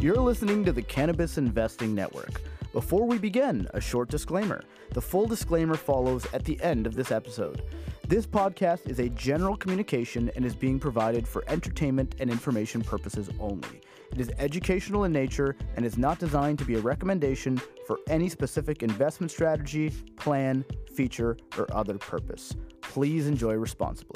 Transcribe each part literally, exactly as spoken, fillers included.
You're listening to the Cannabis Investing Network. Before we begin, a short disclaimer. The full disclaimer follows at the end of this episode. This podcast is a general communication and is being provided for entertainment and information purposes only. It is educational in nature and is not designed to be a recommendation for any specific investment strategy, plan, feature, or other purpose. Please enjoy responsibly.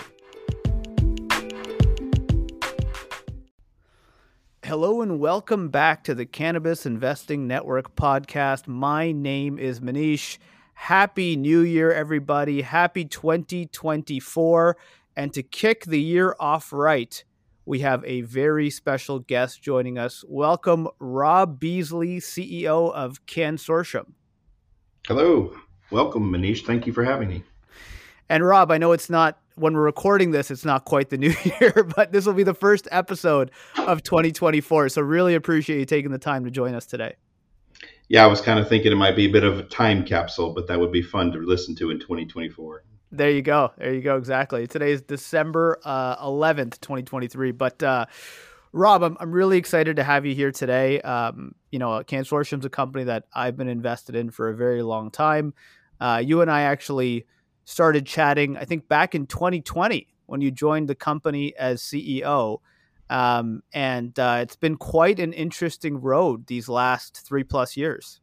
Hello and welcome back to the Cannabis Investing Network podcast. My name is Manish. Happy New Year, everybody. Happy twenty twenty-four. And to kick the year off right, we have a very special guest joining us. Welcome, Rob Beasley, C E O of Cansortium. Hello. Welcome, Manish. Thank you for having me. And Rob, I know it's not, when we're recording this, it's not quite the new year, but this will be the first episode of twenty twenty-four. So really appreciate you taking the time to join us today. Yeah, I was kind of thinking it might be a bit of a time capsule, but that would be fun to listen to in twenty twenty-four. There you go. There you go. Exactly. Today is December uh, eleventh, twenty twenty-three. But uh, Rob, I'm, I'm really excited to have you here today. Um, you know, Cansortium is a company that I've been invested in for a very long time. Uh, you and I actually started chatting, I think, back in twenty twenty when you joined the company as C E O. Um, and uh, it's been quite an interesting road these last three plus years.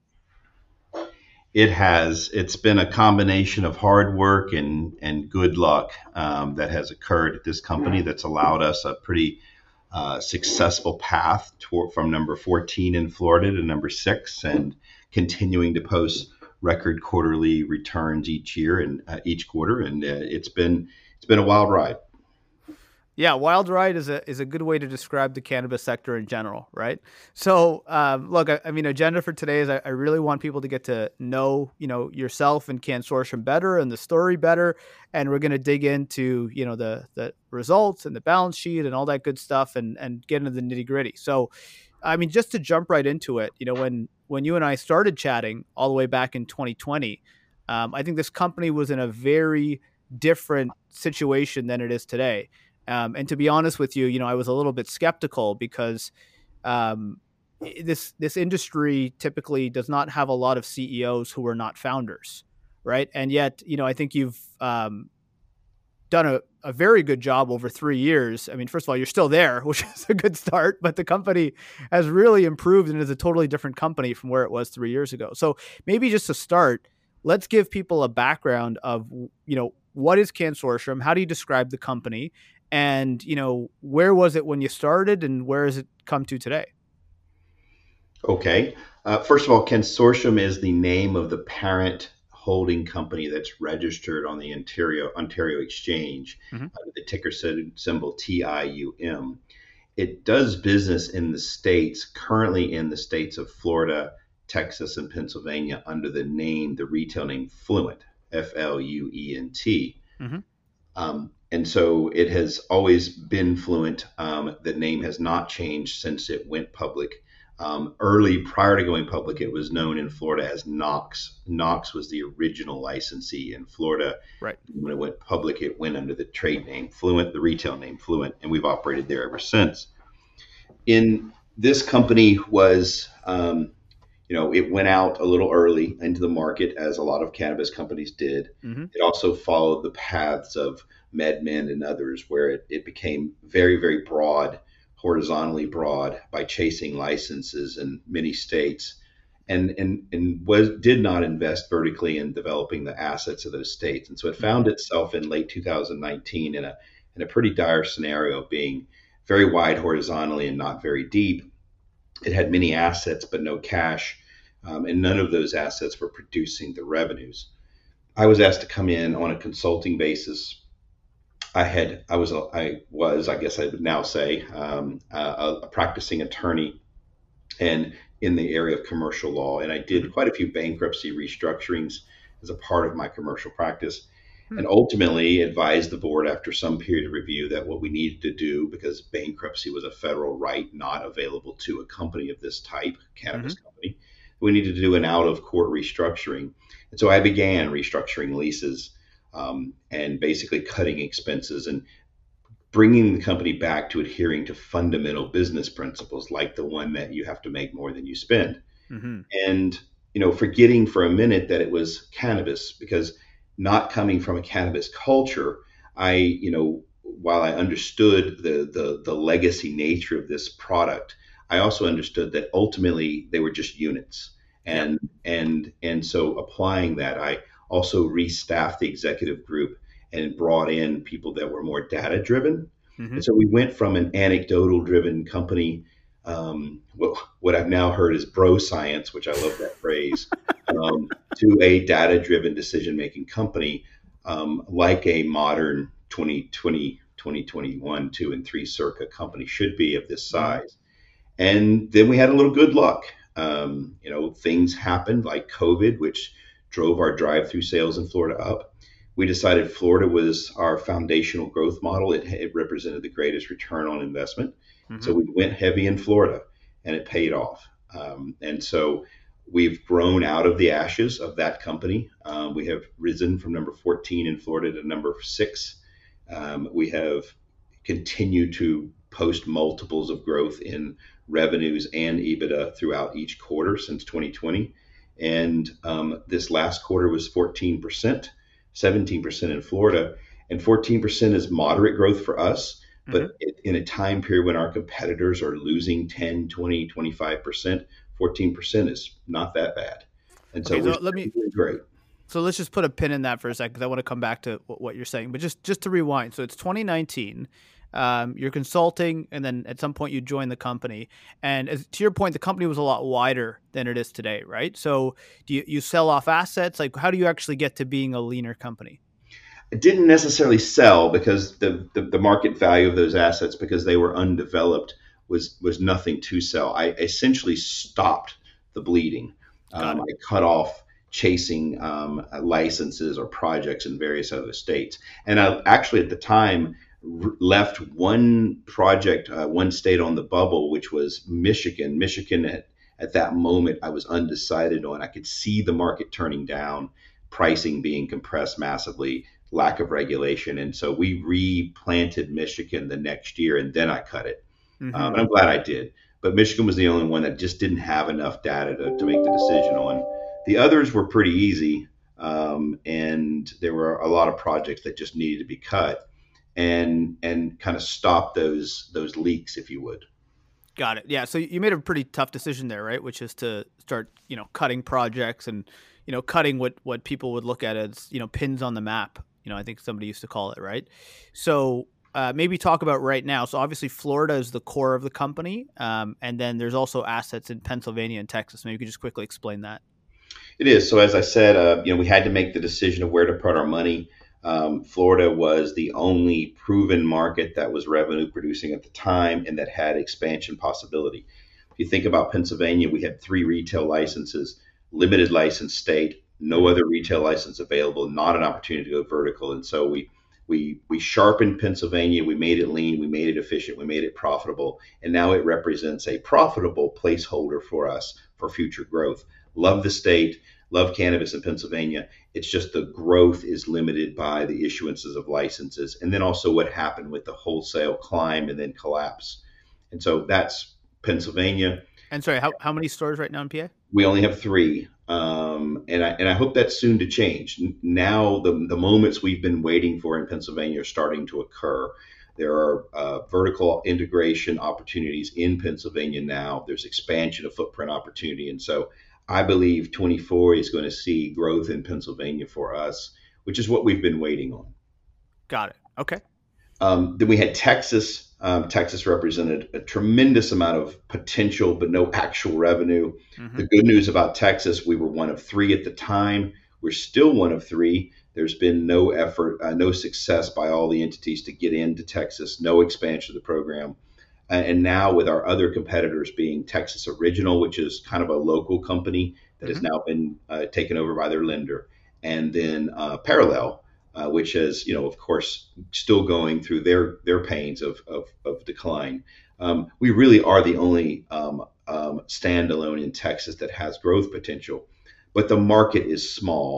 It has. It's been a combination of hard work and, and good luck um, that has occurred at this company that's allowed us a pretty uh, successful path to, from number fourteen in Florida to number six, and continuing to post record quarterly returns each year and uh, each quarter. And uh, it's been it's been a wild ride. Yeah, wild ride is a is a good way to describe the cannabis sector in general, right? So, um, look, I, I mean, agenda for today is I, I really want people to get to know, you know, yourself and Cansortium better and the story better, and we're going to dig into, you know, the the results and the balance sheet and all that good stuff, and and get into the nitty gritty. So, I mean, just to jump right into it, you know, when when you and I started chatting all the way back in twenty twenty, um, I think this company was in a very different situation than it is today. Um, and to be honest with you, you know, I was a little bit skeptical because um, this this industry typically does not have a lot of C E Os who are not founders, right? And yet, you know, I think you've um, done a, a very good job over three years. I mean, first of all, you're still there, which is a good start, but the company has really improved and is a totally different company from where it was three years ago. So maybe just to start, let's give people a background of, you know, what is Cansortium? How do you describe the company? And, you know, where was it when you started and where has it come to today? Okay. Uh, first of all, Cansortium is the name of the parent holding company that's registered on the Ontario, Ontario Exchange, mm-hmm. uh, the ticker symbol T I U M. It does business in the states, currently in the states of Florida, Texas, and Pennsylvania under the name, the retail name Fluent, F L U E N T. Mm-hmm. Um, and so it has always been Fluent. Um, the name has not changed since it went public. Um, early, prior to going public, it was known in Florida as Knox. Knox was the original licensee in Florida. Right. When it went public, it went under the trade name Fluent, the retail name Fluent, and we've operated there ever since. In this company was, um, you know, it went out a little early into the market, as a lot of cannabis companies did. Mm-hmm. It also followed the paths of MedMen and others, where it, it became very, very broad, horizontally broad, by chasing licenses in many states, and and and was did not invest vertically in developing the assets of those states. And so it found itself in late two thousand nineteen in a in a pretty dire scenario, being very wide horizontally and not very deep. It had many assets but no cash, um, and none of those assets were producing the revenues. I was asked to come in on a consulting basis. I had, I was, a, I was, I guess I would now say, um, a, a practicing attorney, and in the area of commercial law, and I did quite a few bankruptcy restructurings as a part of my commercial practice, hmm. and ultimately advised the board after some period of review that what we needed to do, because bankruptcy was a federal right not available to a company of this type, cannabis mm-hmm. company, we needed to do an out-of-court restructuring, and so I began restructuring leases. Um, and basically cutting expenses and bringing the company back to adhering to fundamental business principles like the one that you have to make more than you spend. Mm-hmm. And, you know, forgetting for a minute that it was cannabis, because not coming from a cannabis culture, I, you know, while I understood the, the, the legacy nature of this product, I also understood that ultimately they were just units. Yep. And, and, and so applying that, I also restaffed the executive group and brought in people that were more data driven. Mm-hmm. And so we went from an anecdotal driven company, um, what, what I've now heard is bro science, which I love that phrase, um, to a data driven decision making company, um, like a modern twenty twenty, twenty twenty-one, two and three circa company should be of this Mm-hmm. size. And then we had a little good luck. Um, you know, things happened like COVID, which drove our drive through sales in Florida up. We decided Florida was our foundational growth model. It, it represented the greatest return on investment. Mm-hmm. So we went heavy in Florida and it paid off. Um, and so we've grown out of the ashes of that company. Um, we have risen from number fourteen in Florida to number six. Um, we have continued to post multiples of growth in revenues and EBITDA throughout each quarter since twenty twenty. And um, this last quarter was fourteen percent, seventeen percent in Florida. And fourteen percent is moderate growth for us. Mm-hmm. But in a time period when our competitors are losing ten, twenty, twenty-five percent, fourteen percent is not that bad. And so Okay, we're so let me doing great. so let's just put a pin in that for a second because I want to come back to what you're saying. But just just to rewind, so it's twenty nineteen. Um, you're consulting, and then at some point you join the company. And as, to your point, the company was a lot wider than it is today, right? So do you, you sell off assets? Like, how do you actually get to being a leaner company? It didn't necessarily sell because the, the, the market value of those assets, because they were undeveloped, was was nothing to sell. I essentially stopped the bleeding. Um, I cut off chasing um, licenses or projects in various other states. And I actually at the time r- left one project, uh, one state on the bubble, which was Michigan. Michigan at, at that moment I was undecided on. I could see the market turning down, pricing being compressed massively, lack of regulation. And so we replanted Michigan the next year and then I cut it. Mm-hmm. Um, and I'm glad I did. But Michigan was the only one that just didn't have enough data to, to make the decision on. The others were pretty easy. Um, and there were a lot of projects that just needed to be cut and and kind of stop those those leaks, if you would. Got it. Yeah. So you made a pretty tough decision there, right? Which is to start, you know, cutting projects and, you know, cutting what, what people would look at as, you know, pins on the map. You know, I think somebody used to call it, right? So uh, maybe talk about right now. So obviously Florida is the core of the company. Um, and then there's also assets in Pennsylvania and Texas. Maybe you could just quickly explain that. It is. So as I said, uh, you know, we had to make the decision of where to put our money. Um, Florida was the only proven market that was revenue producing at the time and that had expansion possibility. If you think about Pennsylvania, we had three retail licenses, limited license state, no other retail license available, not an opportunity to go vertical. And so we we we sharpened Pennsylvania, we made it lean, we made it efficient, we made it profitable, and now it represents a profitable placeholder for us for future growth. Love the state, love cannabis in Pennsylvania. It's just the growth is limited by the issuances of licenses, and then also what happened with the wholesale climb and then collapse. And so that's Pennsylvania. And sorry, how, how many stores right now in P A? We only have three, um, and I and I hope that's soon to change. Now the the moments we've been waiting for in Pennsylvania are starting to occur. There are uh, vertical integration opportunities in Pennsylvania now. There's expansion of footprint opportunity, and so I believe twenty-four is going to see growth in Pennsylvania for us, which is what we've been waiting on. Got it. Okay. Um, then we had Texas. Um, Texas represented a tremendous amount of potential, but no actual revenue. Mm-hmm. The good news about Texas, we were one of three at the time. We're still one of three. There's been no effort, uh, no success by all the entities to get into Texas, no expansion of the program. Uh, and now with our other competitors being Texas Original, which is kind of a local company that mm-hmm. has now been uh, taken over by their lender, and then uh, Parallel, Uh, which is, you know, of course, still going through their their pains of of, of decline. Um, we really are the only um, um, standalone in Texas that has growth potential, but the market is small,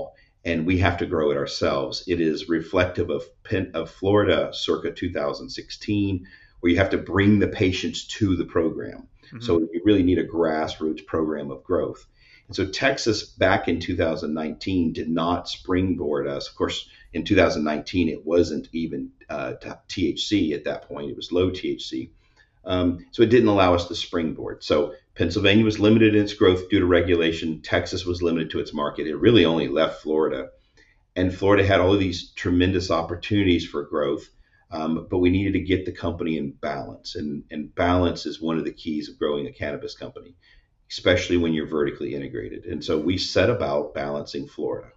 and we have to grow it ourselves. It is reflective of of Florida circa two thousand sixteen, where you have to bring the patients to the program. Mm-hmm. So you really need a grassroots program of growth. And so Texas back in two thousand nineteen did not springboard us. Of course, in two thousand nineteen, it wasn't even uh, T H C at that point. It was low T H C. Um, so it didn't allow us to springboard. So Pennsylvania was limited in its growth due to regulation. Texas was limited to its market. It really only left Florida. And Florida had all of these tremendous opportunities for growth, um, but we needed to get the company in balance. And, and balance is one of the keys of growing a cannabis company, especially when you're vertically integrated. And so we set about balancing Florida.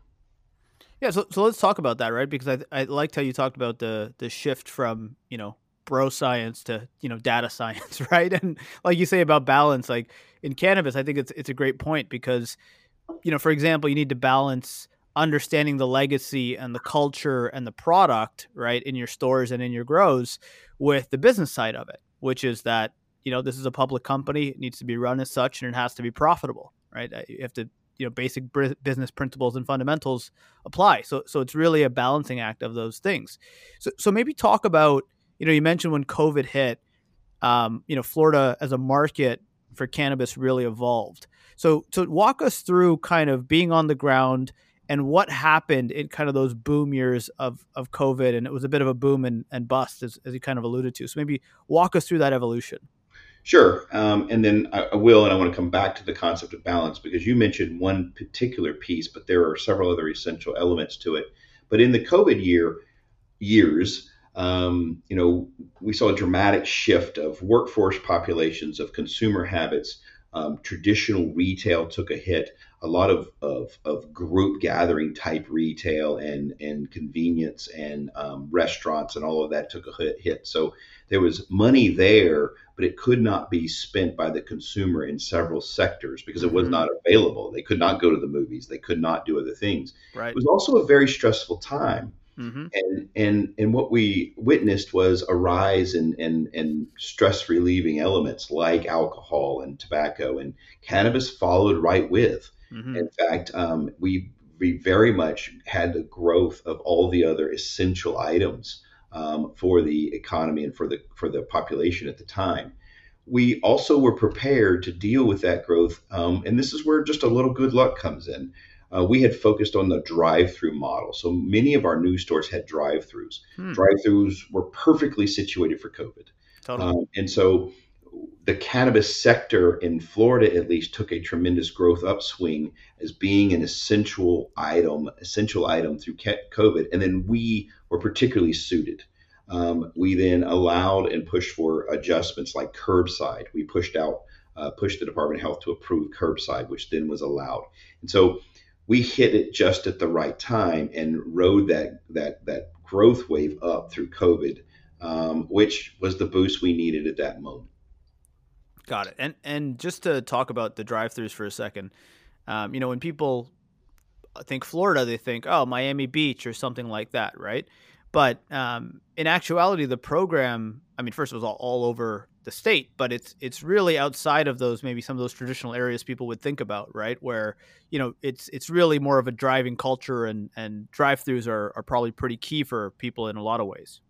Yeah, so so let's talk about that, right? Because I I liked how you talked about the the shift from, you know, bro science to, you know, data science, right? And like you say about balance, like in cannabis, I think it's it's a great point because, you know, for example, you need to balance understanding the legacy and the culture and the product, right, in your stores and in your grows with the business side of it, which is that, you know, this is a public company, it needs to be run as such, and it has to be profitable, right? You have to, you know, basic business principles and fundamentals apply. So so it's really a balancing act of those things. So so maybe talk about, you know, you mentioned when COVID hit, um, you know, Florida as a market for cannabis really evolved. So, so walk us through kind of being on the ground and what happened in kind of those boom years of, of COVID. And it was a bit of a boom and, and bust, as, as you kind of alluded to. So maybe walk us through that evolution. Sure. Um, and then I, I will, and I want to come back to the concept of balance because you mentioned one particular piece, but there are several other essential elements to it. But in the COVID year years, Um, you know, we saw a dramatic shift of workforce populations, of consumer habits. Um, traditional retail took a hit. A lot of, of, of group gathering type retail and, and convenience and um, restaurants and all of that took a hit. So there was money there, but it could not be spent by the consumer in several sectors because it was Mm-hmm. not available. They could not go to the movies. They could not do other things. Right. It was also a very stressful time. Mm-hmm. And and and what we witnessed was a rise in in, in stress relieving elements like alcohol and tobacco, and cannabis followed right with. Mm-hmm. In fact, um, we we very much had the growth of all the other essential items um, for the economy and for the for the population at the time. We also were prepared to deal with that growth, um, and this is where just a little good luck comes in. Uh, we had focused on the drive-through model. So many of our new stores had drive-throughs. Hmm. Drive-throughs were perfectly situated for COVID. Totally. Um, and so the cannabis sector in Florida, at least, took a tremendous growth upswing as being an essential item, essential item through COVID. And then we were particularly suited. Um, we then allowed and pushed for adjustments like curbside. We pushed out, uh, pushed the Department of Health to approve curbside, which then was allowed. And so we hit it just at the right time and rode that that that growth wave up through COVID, um, which was the boost we needed at that moment. Got it. And and just to talk about the drive-throughs for a second, um, you know, when people think Florida, they think, oh, Miami Beach or something like that, right? But um, in actuality, the program, I mean, first it was all, all over the state, but it's it's really outside of those, maybe some of those traditional areas people would think about, right? Where, you know, it's it's really more of a driving culture, and, and drive-throughs are, are probably pretty key for people in a lot of ways.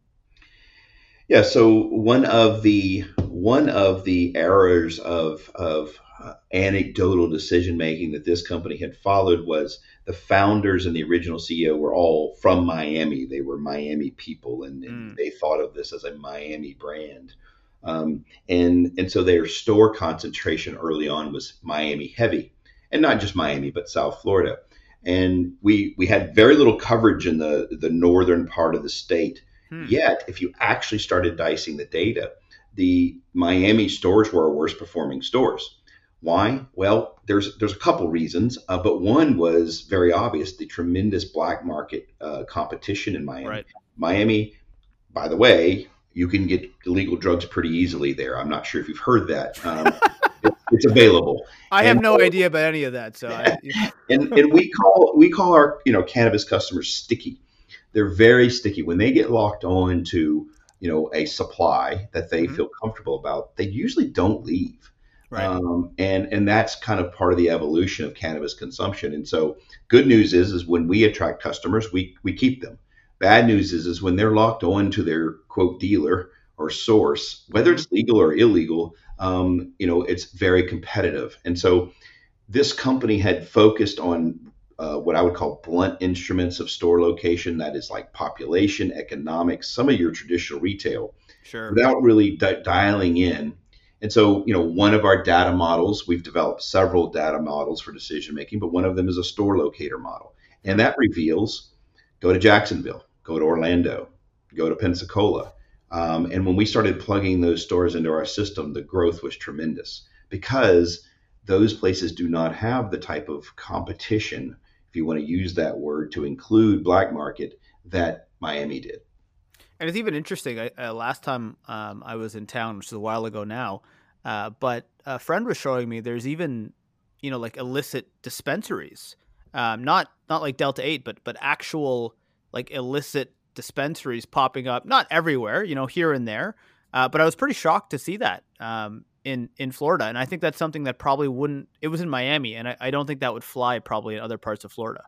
Yeah, so one of the one of the errors of of uh, anecdotal decision making that this company had followed was the founders and the original C E O were all from Miami. They were Miami people, and, and Mm. they thought of this as a Miami brand. Um, and and so their store concentration early on was Miami heavy, and not just Miami, but South Florida. And we we had very little coverage in the the northern part of the state. Hmm. Yet, if you actually started dicing the data, the Miami stores were our worst performing stores. Why? Well, there's there's a couple reasons, uh, but one was very obvious: the tremendous black market uh, competition in Miami. Right. Miami, by the way, you can get illegal drugs pretty easily there. I'm not sure if you've heard that. Um, it, it's available. I have And no so- idea about any of that. So, I, and and we call we call our you know cannabis customers sticky. They're very sticky when they get locked on to you know a supply that they Mhm. feel comfortable about. They usually don't leave. Right. Um, and and that's kind of part of the evolution of cannabis consumption. And so, good news is is when we attract customers, we we keep them. Bad news is is when they're locked on to their quote dealer or source, whether Hmm. it's legal or illegal, um, you know, it's very competitive. And so, this company had focused on uh, what I would call blunt instruments of store location. That is like population, economics, some of your traditional retail Sure. without really di- dialing in. And so, you know, one of our data models, we've developed several data models for decision making, but one of them is a store locator model. And Hmm. that reveals go to Jacksonville, go to Orlando, go to Pensacola. Um, and when we started plugging those stores into our system, the growth was tremendous because those places do not have the type of competition, if you want to use that word to include black market, that Miami did. And it's even interesting. I, uh, last time um, I was in town, which is a while ago now, uh, but a friend was showing me there's even, you know, like illicit dispensaries, um, not not like Delta Eight, but but actual like illicit dispensaries popping up, not everywhere, you know, here and there. Uh, but I was pretty shocked to see that um, in in Florida, and I think that's something that probably wouldn't. It was in Miami, and I, I don't think that would fly probably in other parts of Florida.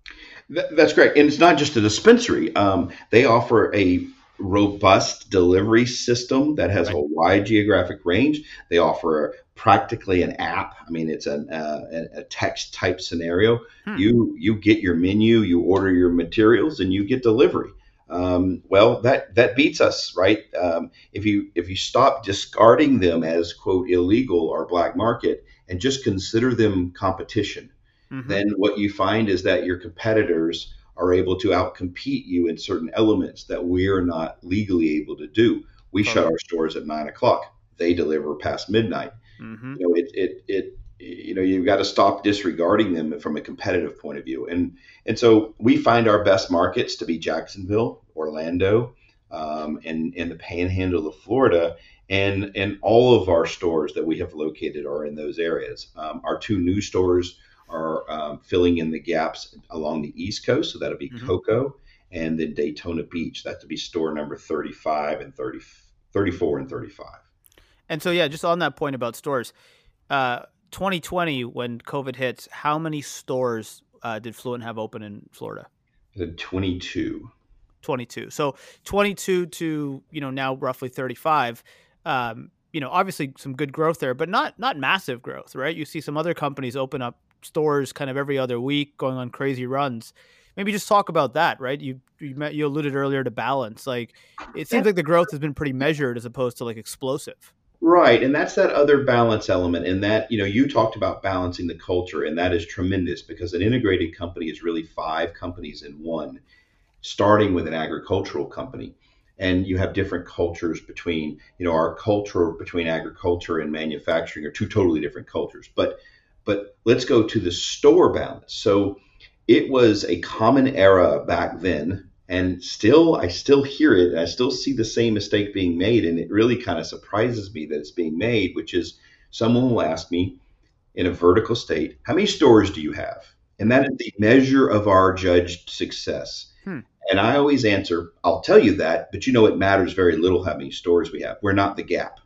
Th- that's great. And it's not just a dispensary. Um, they offer a robust delivery system that has a Right. wide geographic range. They offer practically an app. I mean, it's an, uh, a a text type scenario. Hmm. You you get your menu, you order your materials, and you get delivery. Um, well, that that beats us, right? Um, if you if you stop discarding them as quote illegal or black market and just consider them competition, Mm-hmm. then what you find is that your competitors are able to outcompete you in certain elements that we're not legally able to do. We shut Totally. our stores at nine o'clock. They deliver past midnight. Mm-hmm. You know, it it it you know you've got to stop disregarding them from a competitive point of view. And and so we find our best markets to be Jacksonville, Orlando, um, and and the Panhandle of Florida. And and all of our stores that we have located are in those areas. Um, our two new stores are um, filling in the gaps along the East Coast. So that'll be Mm-hmm. Cocoa and then Daytona Beach. That to be store number thirty-five and thirty, thirty-four and thirty-five. And so, yeah, just on that point about stores, uh, twenty twenty when COVID hits, how many stores uh, did Fluent have open in Florida? The twenty-two. twenty-two. So twenty-two to, you know, now roughly thirty-five. Um, you know, obviously some good growth there, but not not massive growth, right? You see some other companies open up stores kind of every other week, going on crazy runs. Maybe just talk about that, right? You you, met, you alluded earlier to balance. Like it Yeah. seems like the growth has been pretty measured as opposed to like explosive. Right. And that's that other balance element. And that, you know, you talked about balancing the culture, and that is tremendous because an integrated company is really five companies in one, starting with an agricultural company. And you have different cultures between, you know, our culture between agriculture and manufacturing are two totally different cultures. But but let's go to the store balance. So it was a common era back then, and still I still hear it, and I still see the same mistake being made, and it really kind of surprises me that it's being made, which is someone will ask me in a vertical state, how many stores do you have? And that Hmm. is the measure of our judged success. Hmm. And I always answer, I'll tell you that, but you know it matters very little how many stores we have. We're not the gap.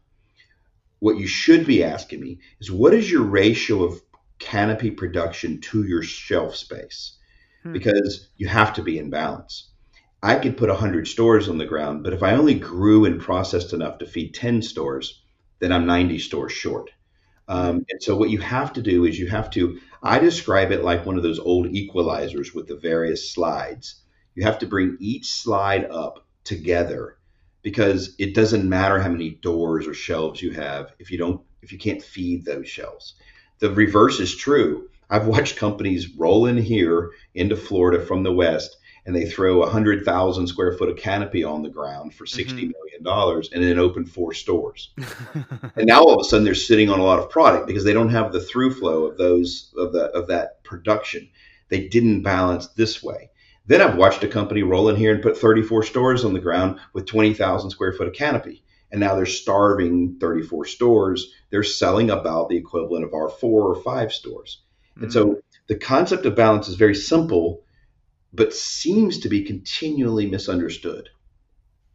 What you should be asking me is what is your ratio of canopy production to your shelf space? Hmm. Because you have to be in balance. I could put one hundred stores on the ground, but if I only grew and processed enough to feed ten stores, then I'm ninety stores short. Hmm. Um, and so what you have to do is you have to, I describe it like one of those old equalizers with the various slides. You have to bring each slide up together because it doesn't matter how many doors or shelves you have if you don't, if you can't feed those shelves. The reverse is true. I've watched companies roll in here into Florida from the West and they throw a one hundred thousand square foot of canopy on the ground for Hmm. sixty million dollars and then open four stores. And now all of a sudden they're sitting on a lot of product because they don't have the through flow of those of the of that production. They didn't balance this way. Then I've watched a company roll in here and put thirty-four stores on the ground with twenty thousand square foot of canopy. And now they're starving thirty-four stores. They're selling about the equivalent of our four or five stores. And Hmm. so the concept of balance is very simple, but seems to be continually misunderstood.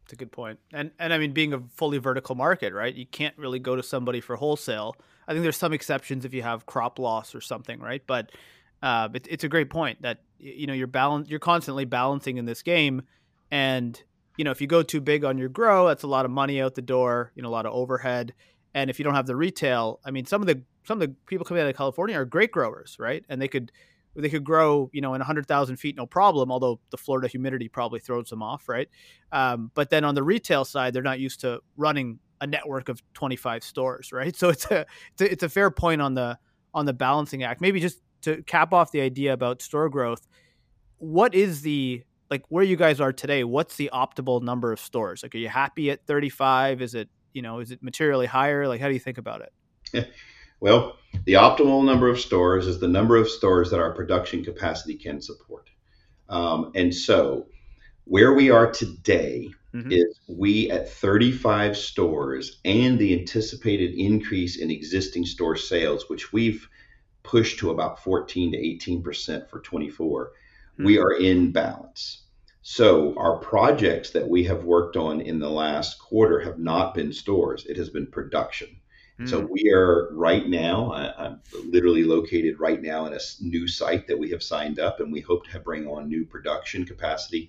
It's a good point. And and I mean, being a fully vertical market, right? You can't really go to somebody for wholesale. I think there's some exceptions if you have crop loss or something, right? But uh, it, it's a great point that you know you're balance you're constantly balancing in this game, and you know if you go too big on your grow, that's a lot of money out the door, you know, a lot of overhead, and if you don't have the retail, I mean, some of the some of the people coming out of California are great growers, right? And they could they could grow, you know, in one hundred thousand feet, no problem, although the Florida humidity probably throws them off, right? Um, but then on the retail side, they're not used to running a network of twenty-five stores, right? So it's a, it's a, it's a fair point on the, on the balancing act. Maybe just to cap off the idea about store growth, what is the, like where you guys are today, what's the optimal number of stores? Like, are you happy at thirty-five? Is it, you know, is it materially higher? Like, how do you think about it? Well, the optimal number of stores is the number of stores that our production capacity can support. Um, and so where we are today mm-hmm. is we at thirty-five stores and the anticipated increase in existing store sales, which we've pushed to about fourteen to eighteen percent for twenty-four, mm-hmm. we are in balance. So our projects that we have worked on in the last quarter have not been stores. It has been production. So we are right now, I, I'm literally located right now in a new site that we have signed up, and we hope to bring on new production capacity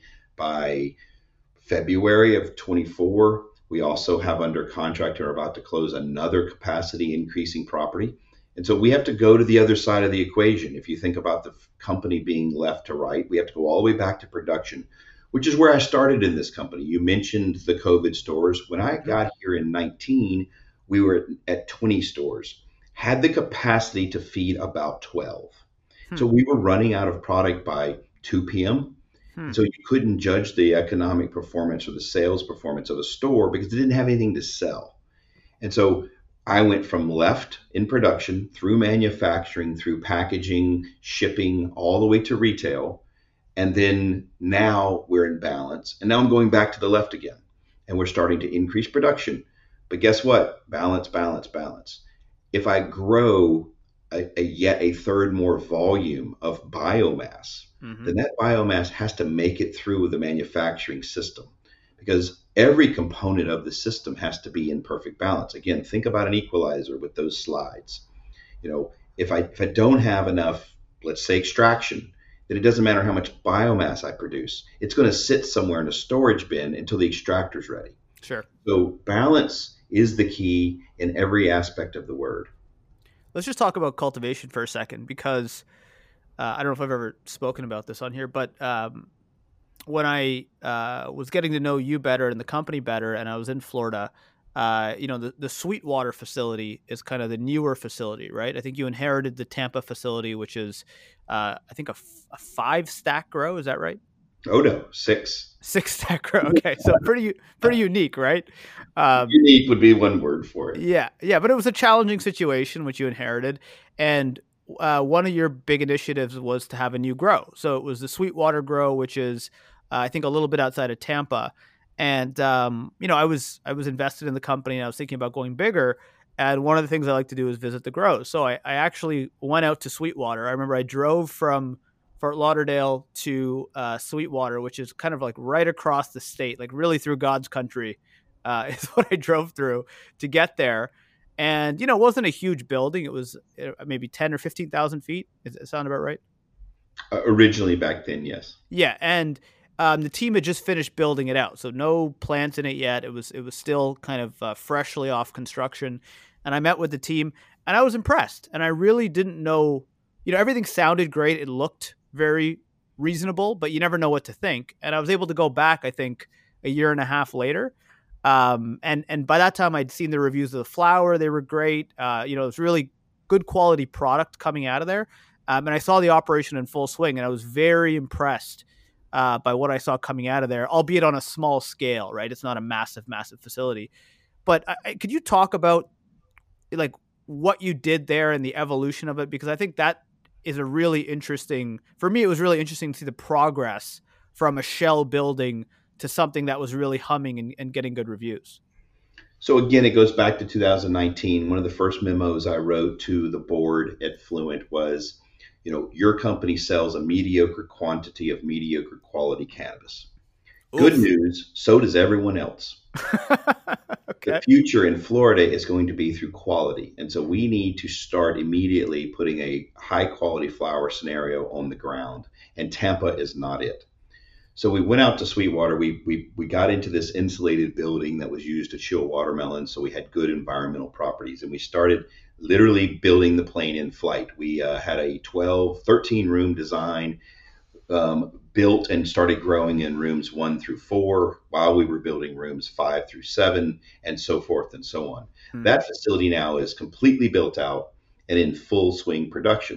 by February of twenty-four. We also have under contract or are about to close another capacity increasing property. And so we have to go to the other side of the equation. If you think about the company being left to right, we have to go all the way back to production, which is where I started in this company. You mentioned the COVID stores. When I got here in nineteen, we were at twenty stores, had the capacity to feed about twelve. Hmm. So we were running out of product by two p.m. Hmm. So you couldn't judge the economic performance or the sales performance of a store because it didn't have anything to sell. And so I went from left in production through manufacturing, through packaging, shipping, all the way to retail. And then now we're in balance. And now I'm going back to the left again. And we're starting to increase production. But guess what? Balance, balance, balance. If I grow a, a yet a third more volume of biomass, mm-hmm. then that biomass has to make it through the manufacturing system because every component of the system has to be in perfect balance. Again, think about an equalizer with those slides. You know, if I if I don't have enough, let's say extraction, then it doesn't matter how much biomass I produce. It's going to sit somewhere in a storage bin until the extractor's ready. Sure. So balance is the key in every aspect of the word. Let's just talk about cultivation for a second, because uh, I don't know if I've ever spoken about this on here, but um, when I uh, was getting to know you better and the company better, and I was in Florida, uh, you know, the, the Sweetwater facility is kind of the newer facility, right? I think you inherited the Tampa facility, which is, uh, I think, a, f- a five stack grow. Is that right? Oh, no, six. Six stack grow. Okay, so pretty pretty unique, right? Um, unique would be one word for it. Yeah, yeah, but it was a challenging situation which you inherited, and uh, one of your big initiatives was to have a new grow. So it was the Sweetwater grow, which is, uh, I think, a little bit outside of Tampa. And um, you know, I was I was invested in the company, and I was thinking about going bigger. And one of the things I like to do is visit the grows. So I, I actually went out to Sweetwater. I remember I drove from Fort Lauderdale to uh, Sweetwater, which is kind of like right across the state, like really through God's country, uh, is what I drove through to get there. And, you know, it wasn't a huge building. It was maybe ten or fifteen thousand feet. Does it sound about right? Uh, originally back then, yes. Yeah. And um, the team had just finished building it out. So no plants in it yet. It was, it was still kind of uh, freshly off construction. And I met with the team and I was impressed. And I really didn't know, you know, everything sounded great. It looked very reasonable, but you never know what to think. And I was able to go back, I think, a year and a half later. Um, and, and by that time I'd seen the reviews of the flower. They were great. Uh, you know, it was really good quality product coming out of there. Um, and I saw the operation in full swing, and I was very impressed uh, by what I saw coming out of there, albeit on a small scale, right? It's not a massive, massive facility. But I, could you talk about like what you did there and the evolution of it? Because I think that is a really interesting, for me, it was really interesting to see the progress from a shell building to something that was really humming and, and getting good reviews. So again, it goes back to two thousand nineteen. One of the first memos I wrote to the board at Fluent was, you know, your company sells a mediocre quantity of mediocre quality cannabis. Good Oof. news, so does everyone else. The Okay. future in Florida is going to be through quality. And so we need to start immediately putting a high quality flower scenario on the ground. And Tampa is not it. So we went out to Sweetwater. We, we, we got into this insulated building that was used to chill watermelons. So we had good environmental properties. And we started literally building the plane in flight. We uh, had a twelve, thirteen room design, um, built and started growing in rooms one through four while we were building rooms five through seven, and so forth and so on. Hmm. That facility now is completely built out and in full swing production.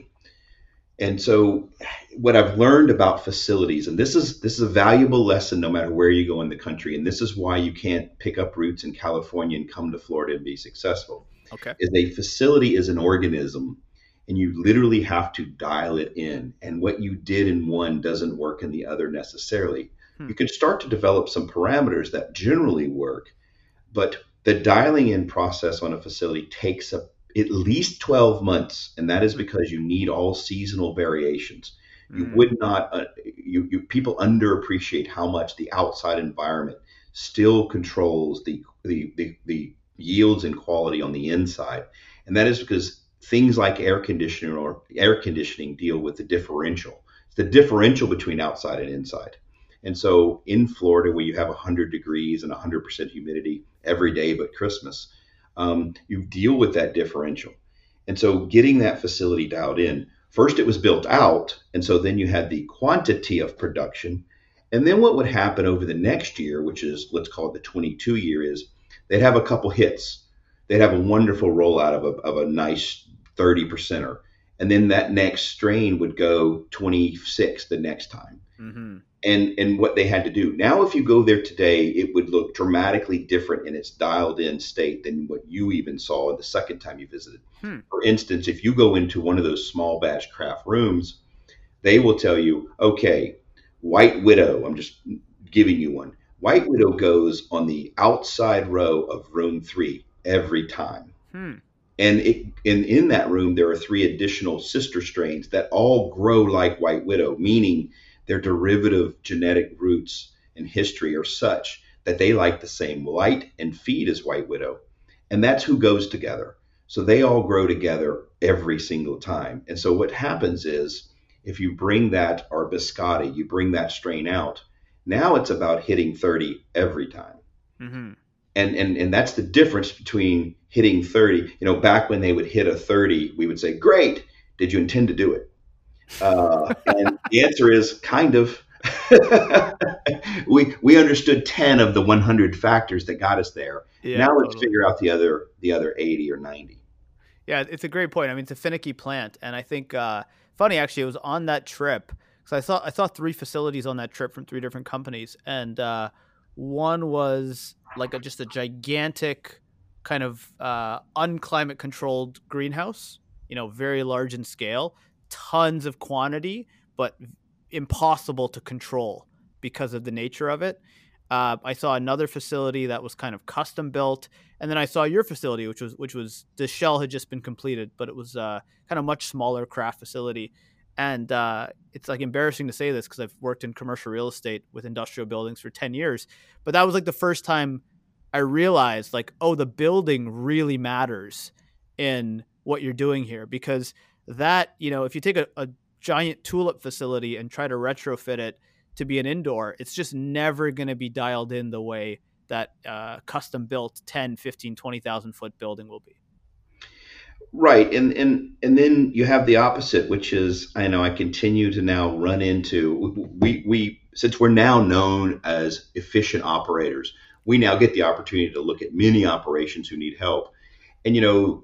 And so what I've learned about facilities, and this is this is a valuable lesson no matter where you go in the country, and this is why you can't pick up roots in California and come to Florida and be successful, Okay. is a facility is an organism, and you literally have to dial it in. And what you did in one doesn't work in the other necessarily. Hmm. You can start to develop some parameters that generally work, but the dialing in process on a facility takes a, at least twelve months, and that is because you need all seasonal variations. You Hmm. would not, uh, you, you people underappreciate how much the outside environment still controls the, the, the, the yields and quality on the inside. And that is because things like air conditioning or air conditioning deal with the differential. It's the differential between outside and inside. And so in Florida, where you have one hundred degrees and one hundred percent humidity every day but Christmas, um, you deal with that differential. And so getting that facility dialed in, first it was built out. And so then you had the quantity of production. And then what would happen over the next year, which is, let's call it the twenty-two year, is they'd have a couple hits. They'd have a wonderful rollout of a, of a nice thirty percenter. And then that next strain would go twenty-six the next time. Hmm. And, and what they had to do. Now, if you go there today, it would look dramatically different in its dialed in state than what you even saw the second time you visited. Hmm. For instance, if you go into one of those small batch craft rooms, they will tell you, okay, White Widow, I'm just giving you one. White Widow goes on the outside row of room three every time. Hmm. And it, in, in that room, there are three additional sister strains that all grow like White Widow, meaning their derivative genetic roots and history are such that they like the same light and feed as White Widow. And that's who goes together. So they all grow together every single time. And so what happens is if you bring that, or biscotti, you bring that strain out, now it's about hitting thirty every time. Hmm. And, and and that's the difference between hitting thirty. You know, back when they would hit a thirty, we would say, great, did you intend to do it? Uh, and the answer is kind of. we we understood ten of the one hundred factors that got us there. Yeah, Now let's totally. figure out the other the other eighty or ninety. Yeah, it's a great point. I mean, it's a finicky plant, and I think uh, funny actually. It was on that trip because I saw I saw three facilities on that trip from three different companies, and uh, one was like a, just a gigantic kind of uh, unclimate controlled greenhouse. You know, very large in scale, tons of quantity, but impossible to control because of the nature of it. Uh, I saw another facility that was kind of custom built, and then I saw your facility, which was which was the shell had just been completed, but it was uh, kind of much smaller craft facility. And uh, it's like embarrassing to say this because I've worked in commercial real estate with industrial buildings for ten years, but that was like the first time I realized like, oh, the building really matters in what you're doing here because that, you know, if you take a, a giant tulip facility and try to retrofit it to be an indoor, it's just never going to be dialed in the way that uh, custom built ten, fifteen, twenty thousand foot building will be. Right, and and and then you have the opposite, which is I know I continue to now run into we we since we're now known as efficient operators, we now get the opportunity to look at many operations who need help. And you know,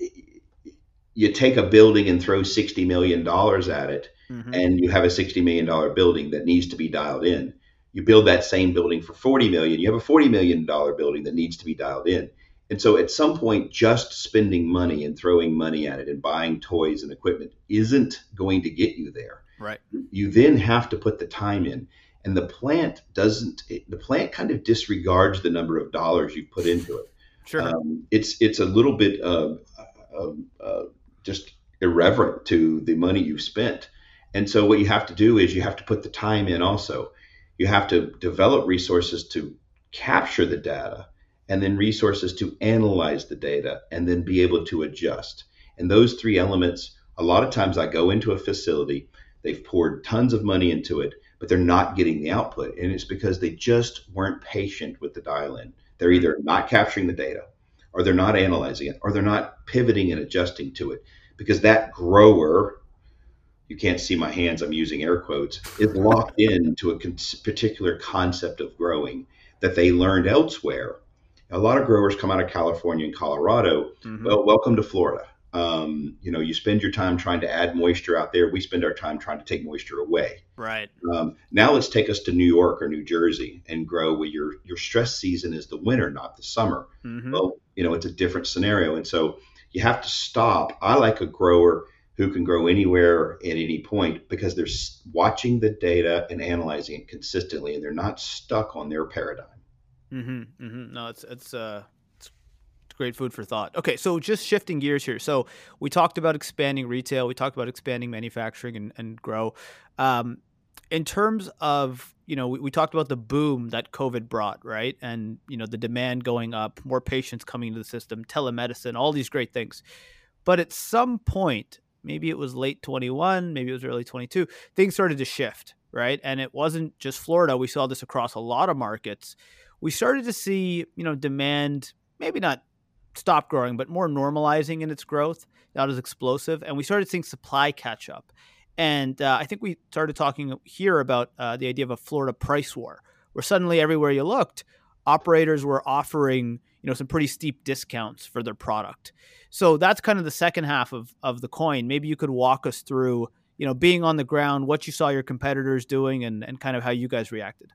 you take a building and throw sixty million dollars at it, Mm-hmm. and you have a sixty million dollars building that needs to be dialed in. You build that same building for forty million dollars, you have a forty million dollars building that needs to be dialed in. And so at some point, just spending money and throwing money at it and buying toys and equipment isn't going to get you there. Right. You then have to put the time in. And the plant doesn't, the plant kind of disregards the number of dollars you put into it. Sure. Um, it's, it's a little bit uh, uh, uh, just irreverent to the money you've spent. And so what you have to do is you have to put the time in also. You have to develop resources to capture the data, and then resources to analyze the data and then be able to adjust. And those three elements, a lot of times I go into a facility, they've poured tons of money into it, but they're not getting the output. And it's because they just weren't patient with the dial in. They're either not capturing the data, or they're not analyzing it, or they're not pivoting and adjusting to it. Because that grower, you can't see my hands, I'm using air quotes, is locked into a particular concept of growing that they learned elsewhere. A lot of growers come out of California and Colorado. Mm-hmm. Well, welcome to Florida. Um, you know, you spend your time trying to add moisture out there. We spend our time trying to take moisture away. Right. Um, now let's take us to New York or New Jersey and grow where your your stress season is the winter, not the summer. Mm-hmm. Well, you know, it's a different scenario. And so you have to stop. I like a grower who can grow anywhere at any point because they're watching the data and analyzing it consistently, and they're not stuck on their paradigm. Mm-hmm, mm-hmm. No, it's it's uh, it's great food for thought. Okay, so just shifting gears here. So we talked about expanding retail. We talked about expanding manufacturing and, and grow. Um, in terms of, you know, we, we talked about the boom that COVID brought, right? And, you know, the demand going up, more patients coming into the system, telemedicine, all these great things. But at some point, maybe it was late twenty-one, maybe it was early twenty-two, things started to shift, right? And it wasn't just Florida. We saw this across a lot of markets. We started to see, you know, demand maybe not stop growing, but more normalizing in its growth, not as explosive. And we started seeing supply catch up. And uh, I think we started talking here about uh, the idea of a Florida price war, where suddenly everywhere you looked, operators were offering, you know, some pretty steep discounts for their product. So that's kind of the second half of, of the coin. Maybe you could walk us through, you know, being on the ground, what you saw your competitors doing, and, and kind of how you guys reacted.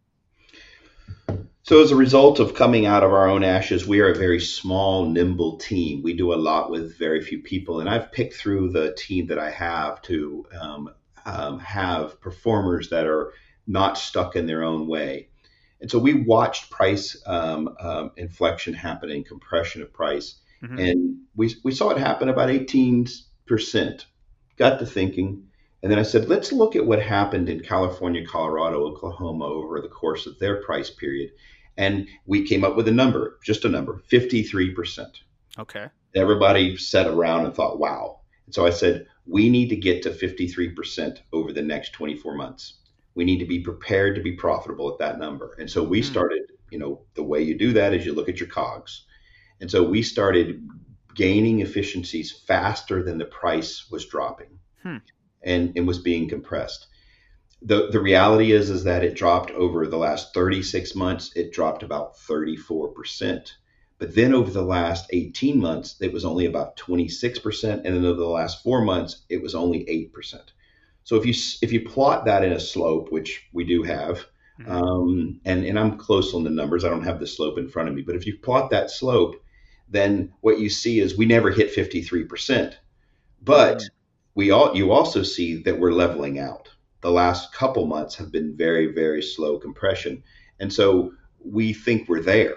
So as a result of coming out of our own ashes, we are a very small, nimble team. We do a lot with very few people. And I've picked through the team that I have to um, um, have performers that are not stuck in their own way. And so we watched price um, um, inflection happen, compression of price. Mm-hmm. And we, we saw it happen about eighteen percent. Got to thinking. And then I said, let's look at what happened in California, Colorado, Oklahoma over the course of their price period. And we came up with a number, just a number, fifty-three percent. Okay. Everybody sat around and thought, wow. And so I said, we need to get to fifty-three percent over the next twenty-four months. We need to be prepared to be profitable at that number. And so we mm. started, you know, the way you do that is you look at your COGS. And so we started gaining efficiencies faster than the price was dropping. Hmm. And, and was being compressed. The the reality is, is that it dropped over the last thirty-six months, it dropped about thirty-four percent. But then over the last eighteen months, it was only about twenty-six percent. And then over the last four months, it was only eight percent. So if you if you plot that in a slope, which we do have, mm-hmm. um, and, and I'm close on the numbers, I don't have the slope in front of me, but if you plot that slope, then what you see is we never hit fifty-three percent. But mm-hmm. We all, you also see that we're leveling out. The last couple months have been very, very slow compression. And so we think we're there.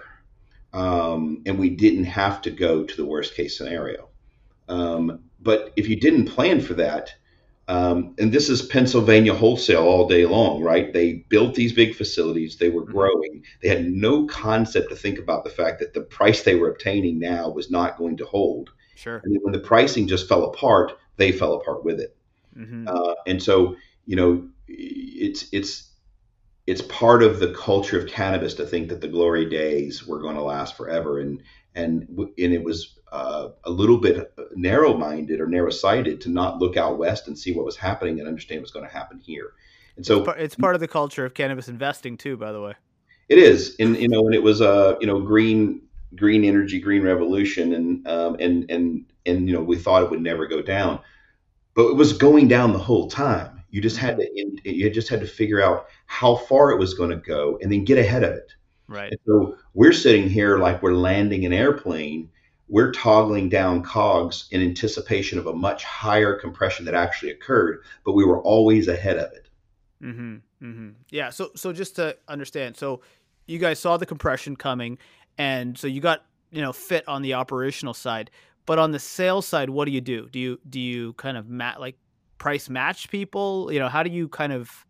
Um, and we didn't have to go to the worst case scenario. Um, but if you didn't plan for that, um, and this is Pennsylvania wholesale all day long, right? They built these big facilities. They were growing. They had no concept to think about the fact that the price they were obtaining now was not going to hold. Sure. And when the pricing just fell apart, they fell apart with it. Mm-hmm. Uh, and so, you know, it's it's it's part of the culture of cannabis to think that the glory days were going to last forever, and and and it was uh, a little bit narrow-minded or narrow-sighted to not look out west and see what was happening and understand what's going to happen here. And so it's part, it's part of the culture of cannabis investing too, by the way. It is, and you know, and it was a uh, you know green. green energy, green revolution. And, um, and, and, and, you know, we thought it would never go down, but it was going down the whole time. You just had to, you just had to figure out how far it was going to go and then get ahead of it. Right. And so we're sitting here like we're landing an airplane. We're toggling down COGS in anticipation of a much higher compression that actually occurred, but we were always ahead of it. Mm-hmm. Mm-hmm. Yeah. So, so just to understand, so you guys saw the compression coming, and so you got, you know, fit on the operational side, but on the sales side, what do you do? Do you, do you kind of mat like price match people? You know, how do you kind of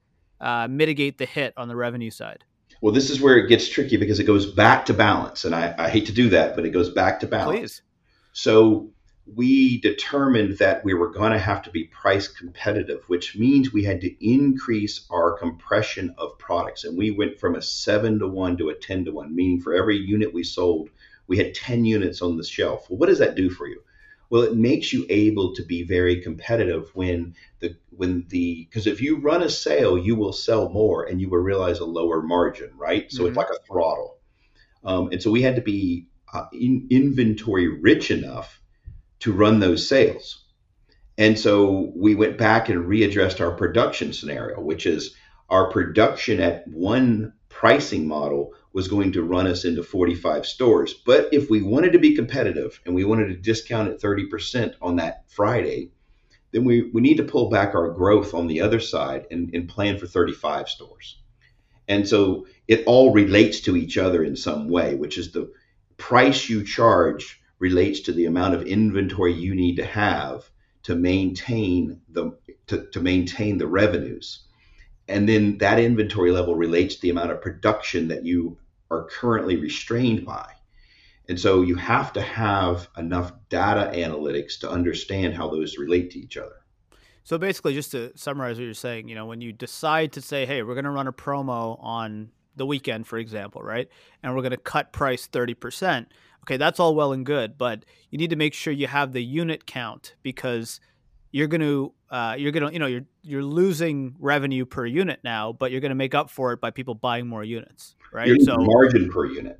uh, mitigate the hit on the revenue side? Well, this is where it gets tricky because it goes back to balance. And I, I hate to do that, but it goes back to balance. Please. So we determined that we were going to have to be price competitive, which means we had to increase our compression of products. And we went from a seven to one to a ten to one, meaning for every unit we sold, we had ten units on the shelf. Well, what does that do for you? Well, it makes you able to be very competitive when the when the because if you run a sale, you will sell more and you will realize a lower margin, right? So it's Mm-hmm. like a throttle. Um, and so we had to be uh, in, inventory rich enough to run those sales. And so we went back and readdressed our production scenario, which is our production at one pricing model was going to run us into forty-five stores. But if we wanted to be competitive and we wanted to discount at thirty percent on that Friday, then we, we need to pull back our growth on the other side and, and plan for thirty-five stores. And so it all relates to each other in some way, which is the price you charge relates to the amount of inventory you need to have to maintain the to, to maintain the revenues. And then that inventory level relates to the amount of production that you are currently restrained by. And so you have to have enough data analytics to understand how those relate to each other. So basically, just to summarize what you're saying, you know, when you decide to say, hey, we're going to run a promo on the weekend, for example, right? And we're going to cut price thirty percent. Okay, that's all well and good, but you need to make sure you have the unit count because you're going to, uh, you're going to, you know, you're, you're losing revenue per unit now, but you're going to make up for it by people buying more units, You're right? losing So, margin per unit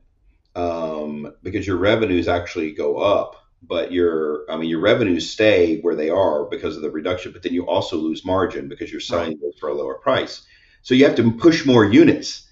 um, because your revenues actually go up, but your, I mean, your revenues stay where they are because of the reduction, but then you also lose margin because you're right. selling those for a lower price. So you have to push more units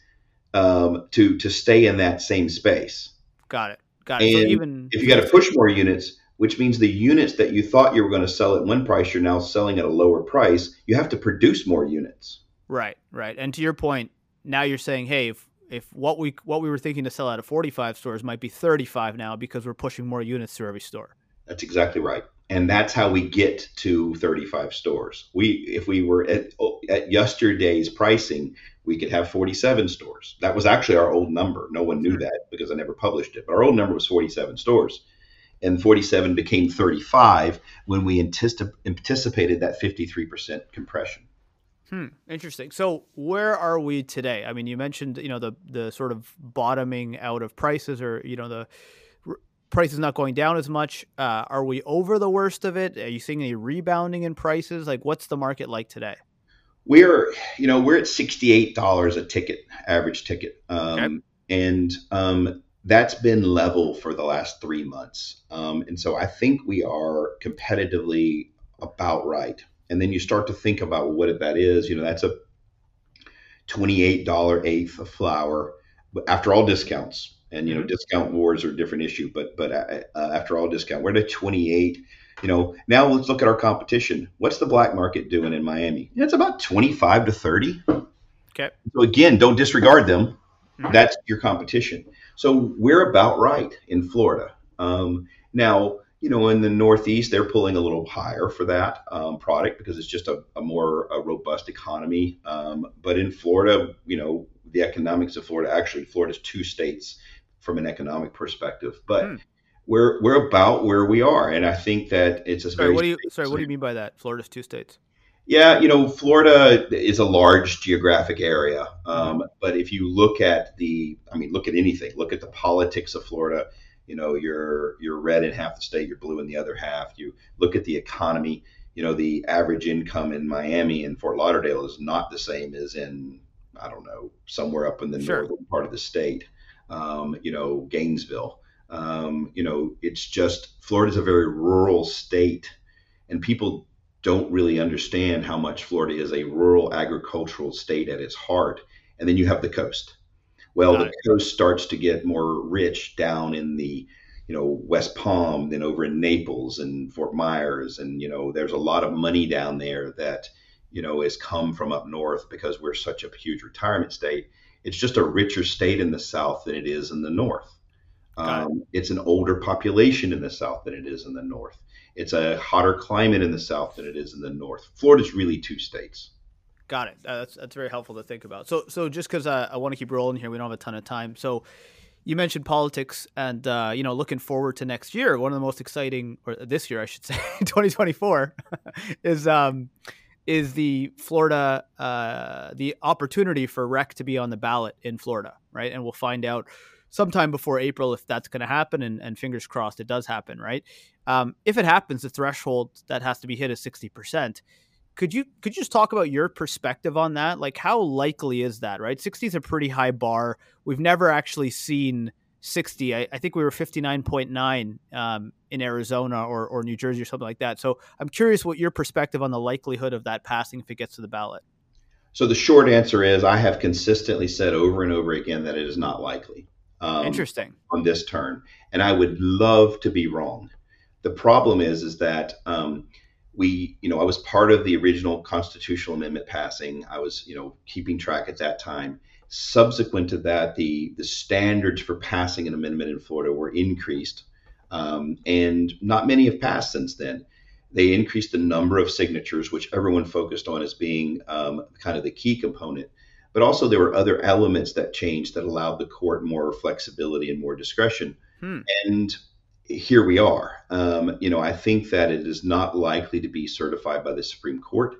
um, to to stay in that same space. Got it. Got it. So And even, if you so got you to say, push more units, which means the units that you thought you were going to sell at one price, you're now selling at a lower price. You have to produce more units. right, right. And to your point, now you're saying, hey, if, if what we what we were thinking to sell out of forty-five stores might be thirty-five now because we're pushing more units through every store. That's exactly right. And that's how we get to thirty-five stores. We, if we were at, at yesterday's pricing, we could have forty-seven stores. That was actually our old number. No one knew Hmm. that because I never published it. But our old number was forty-seven stores. And forty-seven became thirty-five when we anticip- anticipated that fifty-three percent compression. Hmm. Interesting. So where are we today? I mean, you mentioned, you know, the the sort of bottoming out of prices, or you know, the r- prices not going down as much. Uh, are we over the worst of it? Are you seeing any rebounding in prices? Like, what's the market like today? We're, you know, we're at sixty-eight dollars a ticket, average ticket. Okay. Um, and um, that's been level for the last three months. Um, and so I think we are competitively about right. And then you start to think about what that is. You know, that's a twenty-eight dollars eighth of flour after all discounts. And, you know, Hmm. discount wars are a different issue. But but uh, uh, after all discount, we're at twenty-eight. You know, now let's look at our competition. What's the black market doing in Miami? It's about twenty-five to thirty. Okay. So again, don't disregard them. Hmm. That's your competition. So we're about right in Florida. Um, now, you know, in the Northeast, they're pulling a little higher for that um, product because it's just a, a more a robust economy. Um, but in Florida, you know, the economics of Florida, actually, Florida's two states from an economic perspective. But Hmm. we're we're about where we are, and I think that it's a Sorry, very what do you sorry, what do you mean by that? Florida's two states. yeah, you know, Florida is a large geographic area. Hmm. Um, but if you look at the, I mean, look at anything, look at the politics of Florida, you know, you're you're red in half the state, you're blue in the other half. You look at the economy, you know, the average income in Miami and Fort Lauderdale is not the same as in, I don't know, somewhere up in the Sure. northern part of the state, um, you know, Gainesville. Um, you know, it's just Florida's a very rural state, and people don't really understand how much Florida is a rural agricultural state at its heart. And then you have the coast. Well, Got the it. coast starts to get more rich down in the, you know, West Palm, then over in Naples and Fort Myers. And, you know, there's a lot of money down there that, you know, has come from up north because we're such a huge retirement state. It's just a richer state in the South than it is in the North. Got it. Um, it's an older population in the South than it is in the North. It's a hotter climate in the South than it is in the North. Florida's really two states. Got it. Uh, that's that's very helpful to think about. So so just because uh, I want to keep rolling here, we don't have a ton of time. So you mentioned politics, and uh, you know, looking forward to next year. One of the most exciting, or this year, I should say, twenty twenty-four, is um, is the Florida uh, the opportunity for rec to be on the ballot in Florida, right? And we'll find out sometime before April if that's going to happen, and, and fingers crossed it does happen, right? Um, if it happens, the threshold that has to be hit is sixty percent. Could you could you just talk about your perspective on that? Like, how likely is that, right? sixty is a pretty high bar. We've never actually seen sixty. I, I think we were fifty-nine point nine um, in Arizona or, or New Jersey or something like that. So I'm curious what your perspective on the likelihood of that passing if it gets to the ballot. So the short answer is I have consistently said over and over again that it is not likely. Um, Interesting. On this turn. And I would love to be wrong. The problem is, is that um, we, you know, I was part of the original constitutional amendment passing. I was, you know, keeping track at that time. Subsequent to that, the the standards for passing an amendment in Florida were increased, um, and not many have passed since then. They increased the number of signatures, which everyone focused on as being um, kind of the key component. But also there were other elements that changed that allowed the court more flexibility and more discretion. Hmm. And here we are. Um, you know, I think that it is not likely to be certified by the Supreme Court.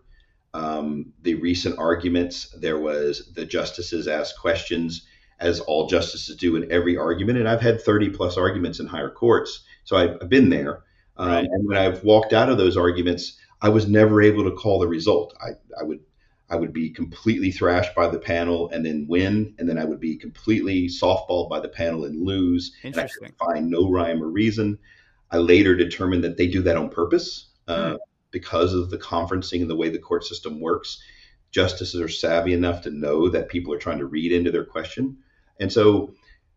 Um, the recent arguments, there was the justices asked questions, as all justices do in every argument. And I've had thirty plus arguments in higher courts. So I've, I've been there. Um, Right. And when I've walked out of those arguments, I was never able to call the result. I, I would I would be completely thrashed by the panel and then win, and then I would be completely softballed by the panel and lose. Interesting. And I could find no rhyme or reason. I later determined that they do that on purpose uh, Hmm. because of the conferencing and the way the court system works. Justices are savvy enough to know that people are trying to read into their question. And so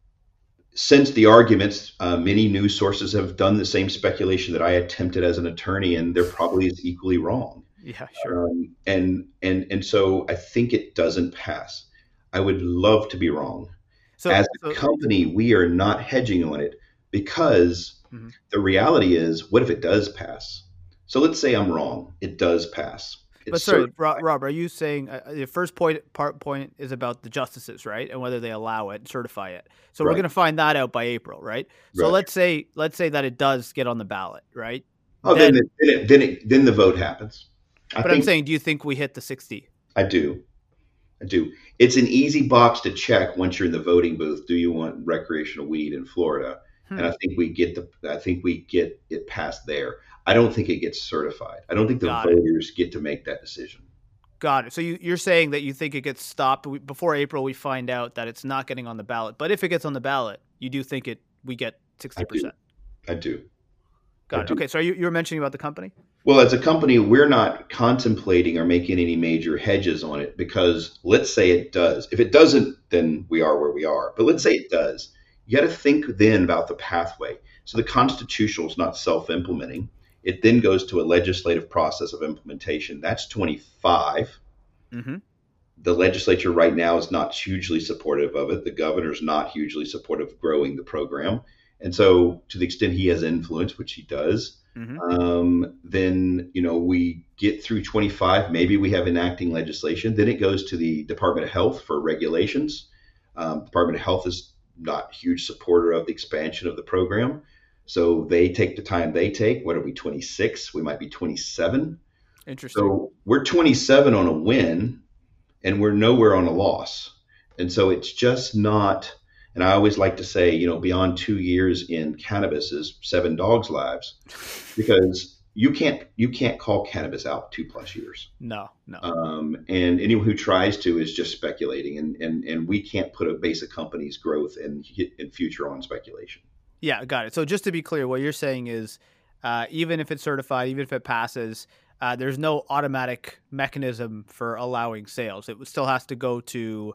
since the arguments, uh, many news sources have done the same speculation that I attempted as an attorney, and they're probably as equally wrong. Yeah, sure. Um, and and and so I think it doesn't pass. I would love to be wrong. So, As a so company, we are not hedging on it because mhm. the reality is, what if it does pass? So let's say I'm wrong. It does pass. But It's sorry, certain. Rob, Rob, are you saying uh, the first point part point is about the justices, right, and whether they allow it, certify it? So we're Right. going to find that out by April, right? So Right. let's say let's say that it does get on the ballot, right? Oh, then Then, it, then, it, then, it, then the vote happens. I but I'm think saying, do you think we hit the sixty? I do. I do. It's an easy box to check once you're in the voting booth. Do you want recreational weed in Florida? Hmm. And I think we get the. I think we get it passed there. I don't think it gets certified. I don't think the Got it. voters get to make that decision. Got it. So you, you're saying that you think it gets stopped we, before April. We find out that it's not getting on the ballot, but if it gets on the ballot, you do think it we get sixty I do. percent. I do. Got I it. do. Okay. So you, you were mentioning about the company. Well, as a company, we're not contemplating or making any major hedges on it because let's say it does. If it doesn't, then we are where we are. But let's say it does. You got to think then about the pathway. So the constitutional is not self-implementing. It then goes to a legislative process of implementation. That's twenty-five. Mm-hmm. The legislature right now is not hugely supportive of it. The governor's not hugely supportive of growing the program. And so to the extent he has influence, which he does, Mm-hmm. um, then, you know, we get through twenty-five, maybe we have enacting legislation. Then it goes to the Department of Health for regulations. Um, Department of Health is not a huge supporter of the expansion of the program. So they take the time they take. What are we, twenty-six? We might be twenty-seven. Interesting. So we're twenty-seven on a win and we're nowhere on a loss. And so it's just not, and I always like to say, you know, beyond two years in cannabis is seven dogs' lives, because you can't you can't call cannabis out two plus years. No, no. Um, and anyone who tries to is just speculating, and and and we can't put a base of company's growth and and future on speculation. Yeah, got it. So just to be clear, what you're saying is, uh, even if it's certified, even if it passes, uh, there's no automatic mechanism for allowing sales. It still has to go to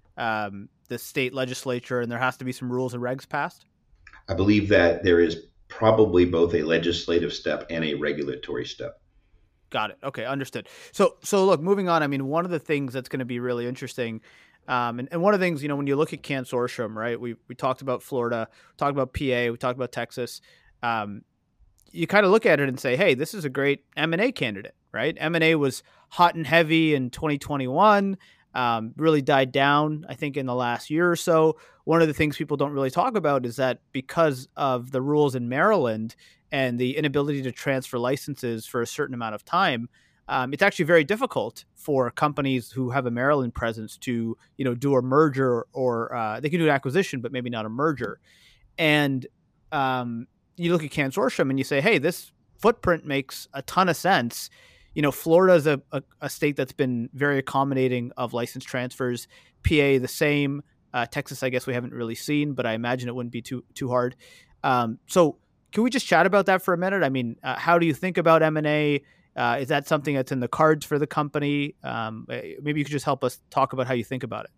um, the state legislature, and there has to be some rules and regs passed. I believe that there is probably both a legislative step and a regulatory step. Got it. Okay, understood. So, so look, moving on. I mean, one of the things that's going to be really interesting, um, and, and one of the things, you know, when you look at Consortium, right? We we talked about Florida, we talked about P A, we talked about Texas. Um, you kind of look at it and say, hey, this is a great M and A candidate, right? M and A was hot and heavy in twenty twenty-one, um, really died down, I think, in the last year or so. One of the things people don't really talk about is that because of the rules in Maryland and the inability to transfer licenses for a certain amount of time, um, it's actually very difficult for companies who have a Maryland presence to, you know, do a merger, or uh, they can do an acquisition, but maybe not a merger. And um, you look at Cansortium and you say, hey, this footprint makes a ton of sense. You know, Florida is a, a, a state that's been very accommodating of license transfers. P A, the same. Uh, Texas, I guess we haven't really seen, but I imagine it wouldn't be too too hard. Um, so can we just chat about that for a minute? I mean, uh, how do you think about M and A? Uh, is that something that's in the cards for the company? Um, maybe you could just help us talk about how you think about it.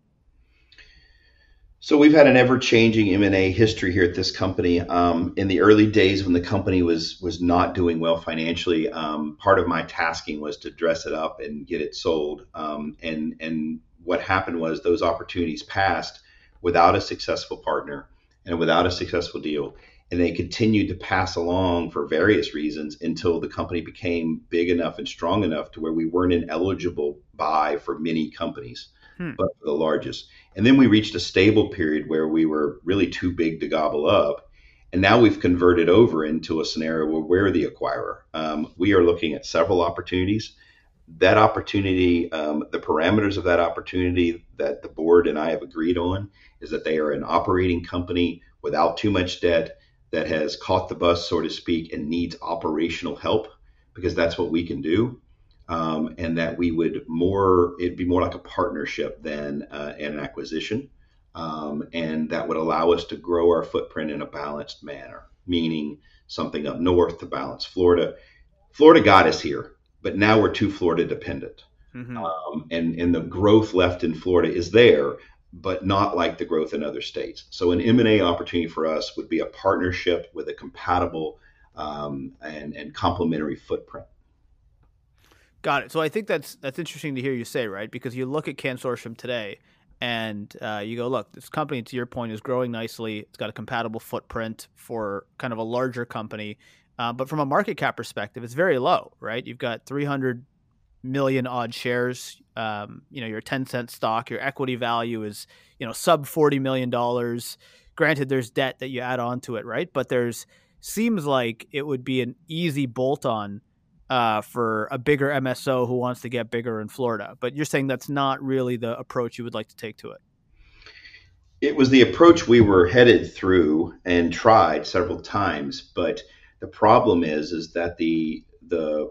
So we've had an ever-changing M and A history here at this company. Um, in the early days when the company was was not doing well financially, um, part of my tasking was to dress it up and get it sold. Um, and and what happened was those opportunities passed without a successful partner and without a successful deal. And they continued to pass along for various reasons until the company became big enough and strong enough to where we weren't an eligible buy for many companies, Hmm. but for the largest. And then we reached a stable period where we were really too big to gobble up. And now we've converted over into a scenario where we're the acquirer. Um, we are looking at several opportunities. That opportunity, um, the parameters of that opportunity that the board and I have agreed on is that they are an operating company without too much debt, that has caught the bus, so to speak, and needs operational help, because that's what we can do. Um, and that we would more, it'd be more like a partnership than uh, an acquisition. Um, and that would allow us to grow our footprint in a balanced manner, meaning something up north to balance Florida. Florida got us here, but now we're too Florida dependent. Mm-hmm. Um, and, and the growth left in Florida is there, but not like the growth in other states. So an M and A opportunity for us would be a partnership with a compatible um, and, and complementary footprint. Got it. So I think that's that's interesting to hear you say, right? Because you look at Cansortium today, and uh, you go, look, this company, to your point, is growing nicely. It's got a compatible footprint for kind of a larger company, uh, but from a market cap perspective, it's very low, right? You've got three hundred million odd shares. Um, you know, your ten cent stock, your equity value is, you know, sub forty million dollars. Granted, there's debt that you add on to it, right? But there's seems like it would be an easy bolt on uh, for a bigger M S O who wants to get bigger in Florida. But you're saying that's not really the approach you would like to take to it. It was the approach we were headed through and tried several times, but the problem is is that the the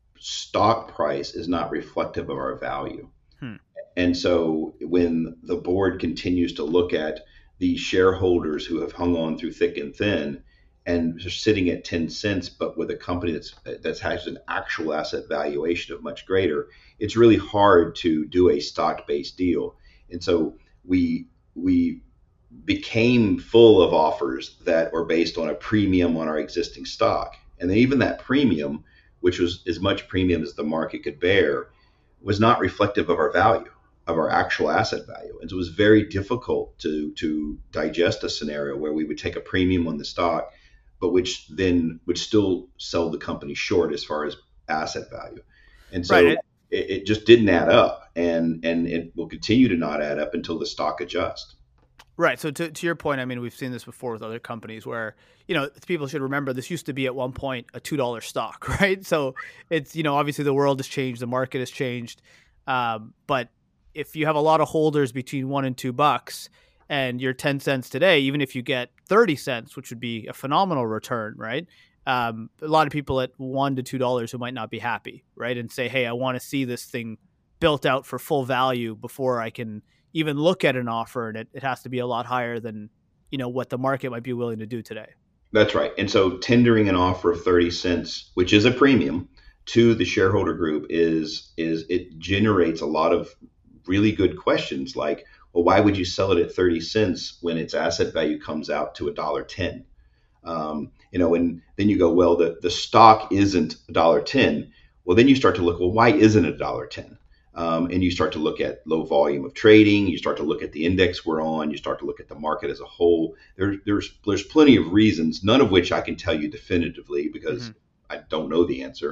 stock price is not reflective of our value. Hmm. And so when the board continues to look at the shareholders who have hung on through thick and thin and are sitting at ten cents, but with a company that's that has an actual asset valuation of much greater, it's really hard to do a stock-based deal. And so we we became full of offers that were based on a premium on our existing stock. And then even that premium, which was as much premium as the market could bear, was not reflective of our value, of our actual asset value. And so it was very difficult to to digest a scenario where we would take a premium on the stock, but which then would still sell the company short as far as asset value. And so Right. it, it just didn't add up, and and it will continue to not add up until the stock adjusts. Right. So to, to your point, I mean, we've seen this before with other companies where, you know, people should remember this used to be at one point a two dollar stock, right? So it's, you know, obviously the world has changed, the market has changed. Um, but if you have a lot of holders between one and two bucks and you're ten cents today, even if you get thirty cents, which would be a phenomenal return, right? Um, a lot of people at one to two dollars who might not be happy, right? And say, hey, I want to see this thing built out for full value before I can even look at an offer, and it, it has to be a lot higher than, you know, what the market might be willing to do today. That's right. And so tendering an offer of thirty cents, which is a premium to the shareholder group, is is it generates a lot of really good questions like, well, why would you sell it at thirty cents when its asset value comes out to a dollar ten? Um, you know, and then you go, well, the, the stock isn't a dollar ten. Well, then you start to look, well, why isn't it a dollar ten? Um, and you start to look at low volume of trading. You start to look at the index we're on. You start to look at the market as a whole. There, there's there's plenty of reasons, none of which I can tell you definitively because Mm-hmm. I don't know the answer.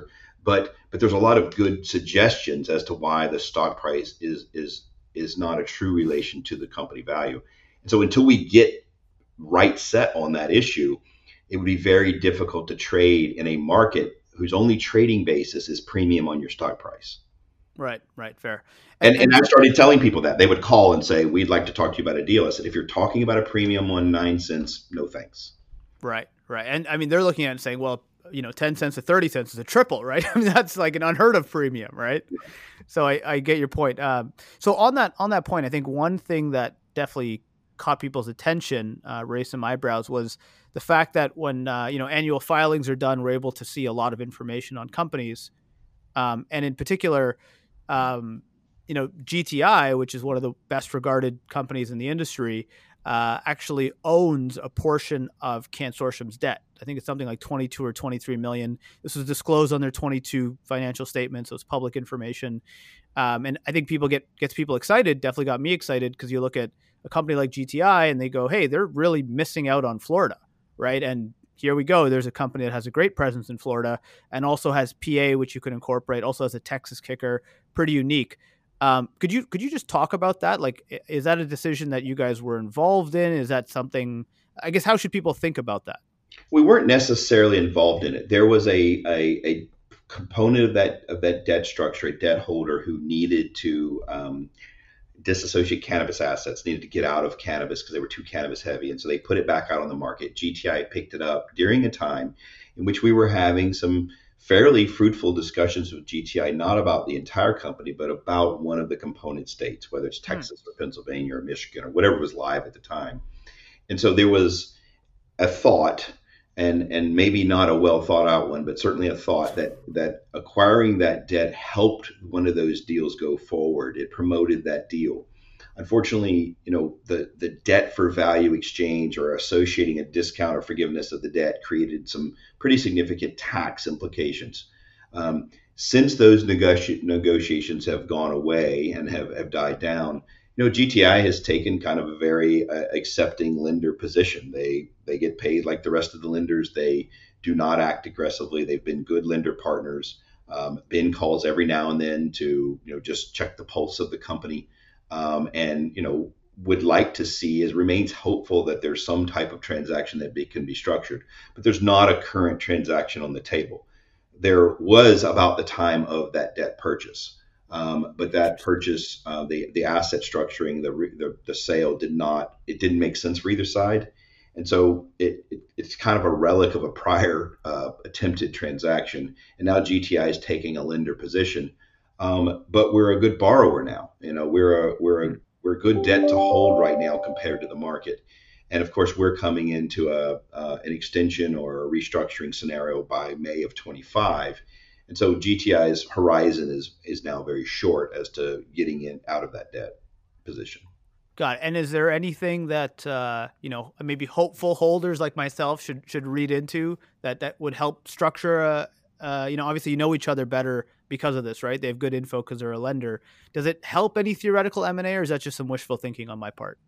but but there's a lot of good suggestions as to why the stock price is is is not a true relation to the company value. And so until we get right set on that issue, it would be very difficult to trade in a market whose only trading basis is premium on your stock price. Right, right, fair. And, And, and and I started telling people that. They would call and say, we'd like to talk to you about a deal. I said, if you're talking about a premium on nine cents, no thanks. right, right. And I mean, they're looking at it and saying, well, you know, ten cents to thirty cents is a triple, right? I mean, that's like an unheard of premium, right? So I, I get your point. Um, so on that on that point, I think one thing that definitely caught people's attention, uh, raised some eyebrows, was the fact that when uh, you know annual filings are done, we're able to see a lot of information on companies, um, and in particular, um, you know, G T I, which is one of the best regarded companies in the industry, uh, actually owns a portion of Cansortium's debt. I think it's something like twenty-two or twenty-three million. This was disclosed on their twenty-two financial statements, so it's public information. Um, and I think people get gets people excited. Definitely got me excited because you look at a company like G T I and they go, "Hey, they're really missing out on Florida, right?" And here we go. There's a company that has a great presence in Florida and also has P A, which you could incorporate. Also has a Texas kicker, pretty unique. Um, could you could you just talk about that? Like, is that a decision that you guys were involved in? Is that something? I guess how should people think about that? We weren't necessarily involved in it. There was a, a, a component of that of that debt structure, a debt holder who needed to um, disassociate cannabis assets, needed to get out of cannabis because they were too cannabis heavy. And so they put it back out on the market. G T I picked it up during a time in which we were having some fairly fruitful discussions with G T I, not about the entire company, but about one of the component states, whether it's Texas or Pennsylvania or Michigan or whatever was live at the time. And so there was a thought, and and maybe not a well thought out one, but certainly a thought that that acquiring that debt helped one of those deals go forward. It promoted that deal. Unfortunately, you know, the the debt for value exchange or associating a discount or forgiveness of the debt created some pretty significant tax implications. Um, since those negoti- negotiations have gone away and have, have died down, you know, G T I has taken kind of a very uh, accepting lender position. They they get paid like the rest of the lenders. They do not act aggressively. They've been good lender partners. Um, Ben calls every now and then to, you know, just check the pulse of the company, um, and you know would like to see is remains hopeful that there's some type of transaction that be, can be structured. But there's not a current transaction on the table. There was about the time of that debt purchase. Um, but that purchase, uh, the the asset structuring, the, the the sale did not, it didn't make sense for either side, and so it, it it's kind of a relic of a prior uh, attempted transaction. And now G T I is taking a lender position, um, but we're a good borrower now. You know, we're a we're a we're a good debt to hold right now compared to the market, and of course we're coming into a uh, an extension or a restructuring scenario by May of twenty-five. And so G T I's horizon is is now very short as to getting in out of that debt position. Got it. And is there anything that uh, you know maybe hopeful holders like myself should should read into that that would help structure a uh, you know obviously you know each other better because of this, right? They have good info because they're a lender. Does it help any theoretical M and A, or is that just some wishful thinking on my part?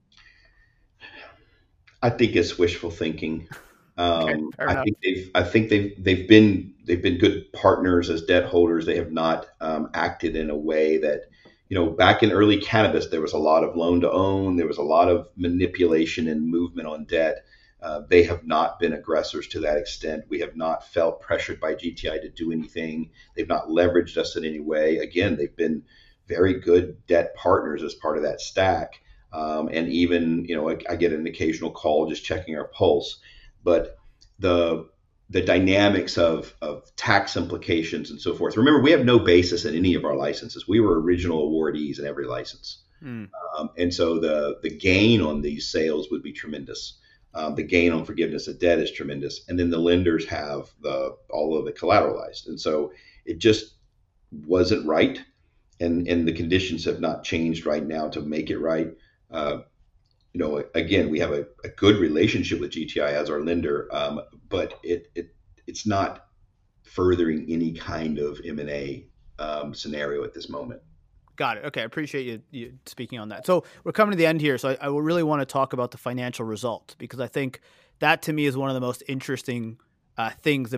I think it's wishful thinking. Okay, Um, fair I enough. think they've I think they've they've been they've been good partners as debt holders. They have not um, acted in a way that, you know, back in early cannabis, there was a lot of loan to own. There was a lot of manipulation and movement on debt. Uh, they have not been aggressors to that extent. We have not felt pressured by G T I to do anything. They've not leveraged us in any way. Again, they've been very good debt partners as part of that stack. Um, and even, you know, I, I get an occasional call just checking our pulse. But the the dynamics of, of tax implications and so forth. Remember, we have no basis in any of our licenses. We were original awardees in every license. Hmm. Um, and so the, the gain on these sales would be tremendous. Um, the gain on forgiveness of debt is tremendous. And then the lenders have the all of it collateralized. And so it just wasn't right. And, and the conditions have not changed right now to make it right. Uh, you know, again, we have a, a good relationship with G T I as our lender, um, but it, it it's not furthering any kind of M and A um, scenario at this moment. Got it. Okay, I appreciate you, you speaking on that. So we're coming to the end here, so I, I will really want to talk about the financial result because I think that to me is one of the most interesting uh, things about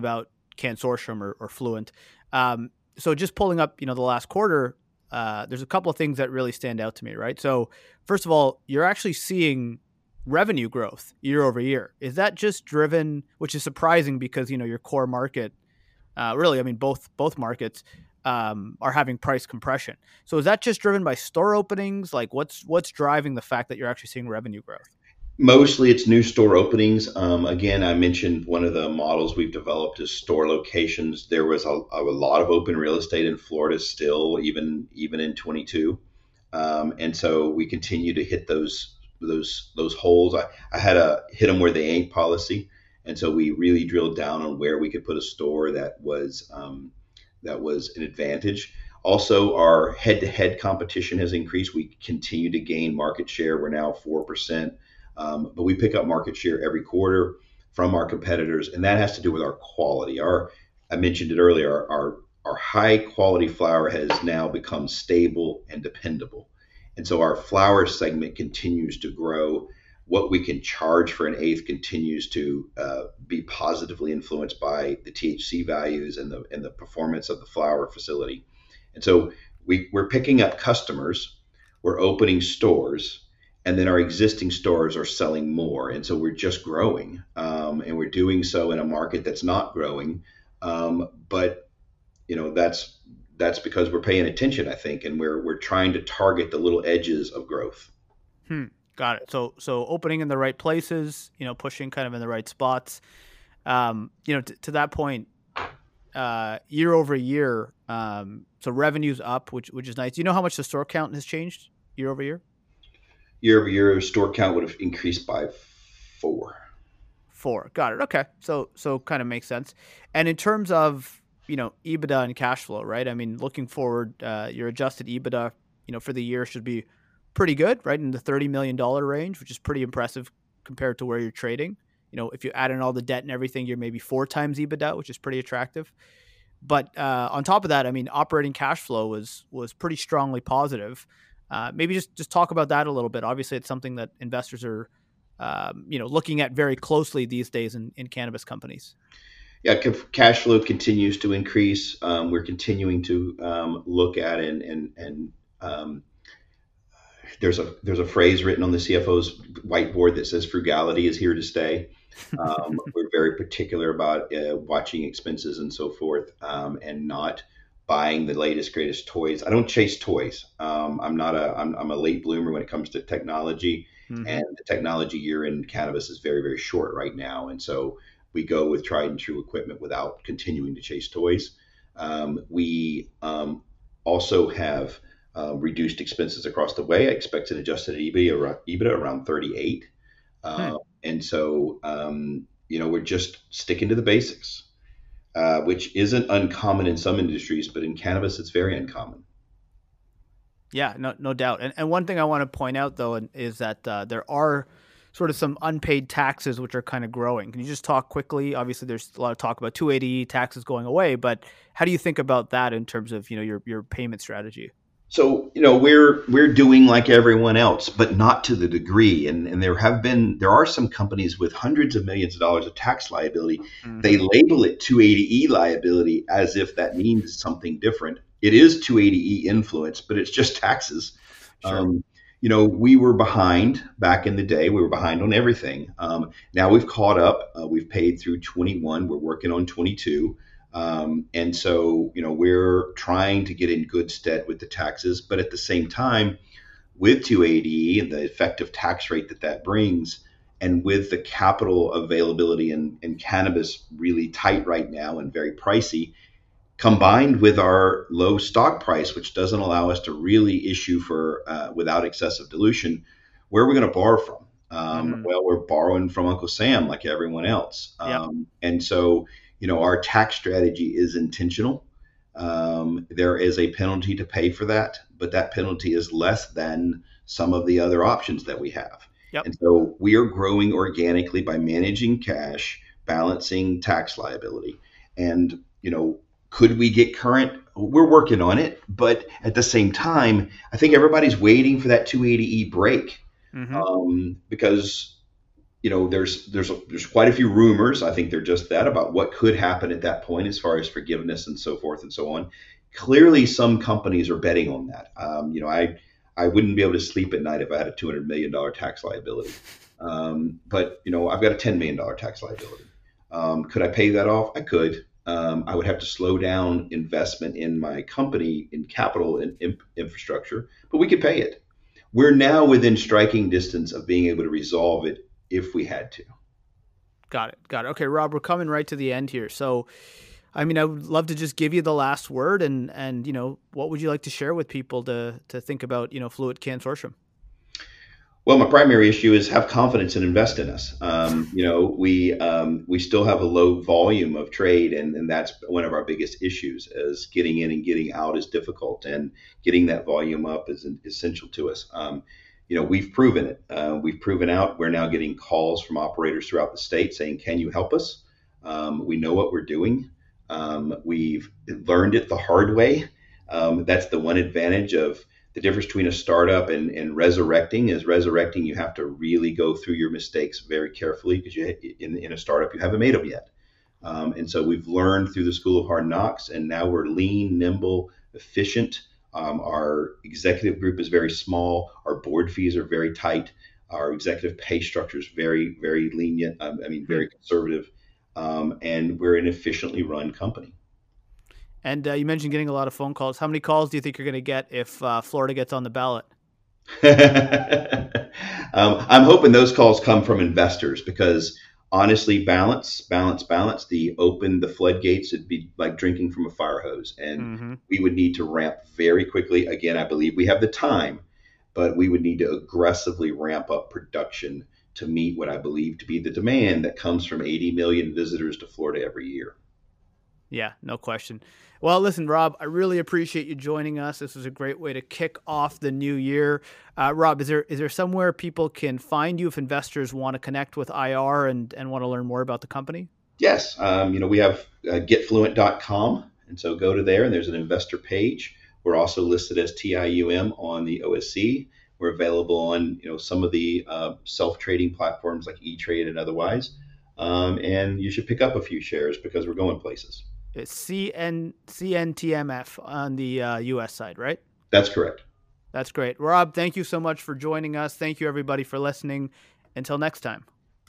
CanSortium or, or Fluent. Um, so just pulling up, you know, the last quarter, uh, there's a couple of things that really stand out to me, right? So first of all, you're actually seeing revenue growth year over year. Is that just driven, which is surprising because, you know, your core market, uh, really, I mean, both both markets um, are having price compression. So is that just driven by store openings? Like what's what's driving the fact that you're actually seeing revenue growth? Mostly it's new store openings. Um, again, I mentioned one of the models we've developed is store locations. There was a, a lot of open real estate in Florida still, even even in twenty-two. Um, and so we continue to hit those those those holes. I, I had a hit them where they ain't policy. And so we really drilled down on where we could put a store that was um, that was an advantage. Also, our head-to-head competition has increased. We continue to gain market share. We're now four percent. Um, but we pick up market share every quarter from our competitors, and that has to do with our quality. Our, I mentioned it earlier, our, our high quality flower has now become stable and dependable. And so our flower segment continues to grow. What we can charge for an eighth continues to uh, be positively influenced by the T H C values and the and the performance of the flower facility. And so we, we're picking up customers, we're opening stores, and then our existing stores are selling more. And so we're just growing. Um, and we're doing so in a market that's not growing. Um, but, you know, that's that's because we're paying attention, I think, and we're we're trying to target the little edges of growth. Hmm. Got it. So so opening in the right places, you know, pushing kind of in the right spots. Um, you know, t- to that point, uh, year over year, um, so revenue's up, which which is nice. Do you know how much the store count has changed year over year? Year over year, store count would have increased by four. Four. Got it. Okay. So so kind of makes sense. And in terms of, you know, EBITDA and cash flow, right? I mean, looking forward, uh, your adjusted EBITDA, you know, for the year should be pretty good, right? In the thirty million dollars range, which is pretty impressive compared to where you're trading. You know, if you add in all the debt and everything, you're maybe four times EBITDA, which is pretty attractive. But uh, on top of that, I mean, operating cash flow was was pretty strongly positive. Uh, maybe just, just talk about that a little bit. Obviously, it's something that investors are, um, you know, looking at very closely these days in, in cannabis companies. Yeah, cash flow continues to increase. Um, we're continuing to um, look at and and and um, there's a there's a phrase written on the C F O's whiteboard that says frugality is here to stay. Um, we're very particular about uh, watching expenses and so forth, um, and not buying the latest greatest toys. I don't chase toys. Um, I'm not a I'm, I'm a late bloomer when it comes to technology, mm-hmm. and the technology year in cannabis is very very short right now, and so we go with tried and true equipment without continuing to chase toys. Um, we um, also have uh, reduced expenses across the way. I expect an adjusted EBITDA around, EBITDA around thirty-eight. Uh, hmm. And so, um, you know, we're just sticking to the basics, uh, which isn't uncommon in some industries, but in cannabis, it's very uncommon. Yeah, no, no doubt. And and one thing I want to point out, though, is that uh, there are sort of some unpaid taxes which are kind of growing. Can you just talk quickly? Obviously, there's a lot of talk about two eighty E taxes going away, but how do you think about that in terms of, you know, your your payment strategy? So, you know, we're we're doing like everyone else, but not to the degree. And and there have been there are some companies with hundreds of millions of dollars of tax liability. Mm-hmm. They label it two eighty E liability as if that means something different. It is two eighty E influence, but it's just taxes. Sure. Um, you know, we were behind back in the day. We were behind on everything. Um, now we've caught up. Uh, we've paid through twenty-one. We're working on twenty-two. Um, and so, you know, we're trying to get in good stead with the taxes, but at the same time, with two eighty E and the effective tax rate that that brings, and with the capital availability in, in cannabis really tight right now and very pricey, combined with our low stock price, which doesn't allow us to really issue for uh, without excessive dilution, where are we going to borrow from? Um, mm-hmm. Well, we're borrowing from Uncle Sam like everyone else. Yep. Um, and so, you know, our tax strategy is intentional. Um, there is a penalty to pay for that, but that penalty is less than some of the other options that we have. Yep. And so we are growing organically by managing cash, balancing tax liability. And, you know, could we get current? We're working on it. But at the same time, I think everybody's waiting for that two eighty E break, mm-hmm. um, because you know, there's there's there's quite a few rumors. I think they're just that about what could happen at that point as far as forgiveness and so forth and so on. Clearly, some companies are betting on that. Um, you know, I I wouldn't be able to sleep at night if I had a two hundred million dollars tax liability. Um, but you know, I've got a ten million dollars tax liability. Um, could I pay that off? I could. Um, I would have to slow down investment in my company in capital and in infrastructure, but we could pay it. We're now within striking distance of being able to resolve it if we had to. Got it. Got it. Okay, Rob, we're coming right to the end here. So, I mean, I would love to just give you the last word, and and you know, what would you like to share with people to to think about, you know, Fluent Consortium? Well, my primary issue is have confidence and invest in us. Um, you know, we um, we still have a low volume of trade, and, and that's one of our biggest issues. Is getting in and getting out is difficult, and getting that volume up is essential to us. Um, you know, we've proven it. Uh, we've proven out. We're now getting calls from operators throughout the state saying, "Can you help us?" Um, we know what we're doing. Um, we've learned it the hard way. Um, that's the one advantage of the difference between a startup and, and resurrecting. Is resurrecting, you have to really go through your mistakes very carefully, because you in, in a startup you haven't made them yet. Um, and so we've learned through the School of Hard Knocks, and now we're lean, nimble, efficient. Um, our executive group is very small. Our board fees are very tight. Our executive pay structure is very, very lenient. Um, I mean, very conservative. Um, and we're an efficiently run company. And uh, you mentioned getting a lot of phone calls. How many calls do you think you're going to get if uh, Florida gets on the ballot? um, I'm hoping those calls come from investors, because honestly, balance, balance, balance, the open, the floodgates, it'd be like drinking from a fire hose. And mm-hmm. we would need to ramp very quickly. Again, I believe we have the time, but we would need to aggressively ramp up production to meet what I believe to be the demand that comes from eighty million visitors to Florida every year. Yeah, no question. Well, listen, Rob, I really appreciate you joining us. This was a great way to kick off the new year. Uh, Rob, is there is there somewhere people can find you if investors want to connect with I R and, and want to learn more about the company? Yes. Um, you know, we have uh, get fluent dot com. And so go to there, and there's an investor page. We're also listed as T I U M on the O S C. We're available on, you know, some of the uh, self-trading platforms like E-Trade and otherwise. Um, and you should pick up a few shares, because we're going places. It's C N C N T M F on the uh, U S side, right? That's correct. That's great. Rob, thank you so much for joining us. Thank you, everybody, for listening. Until next time.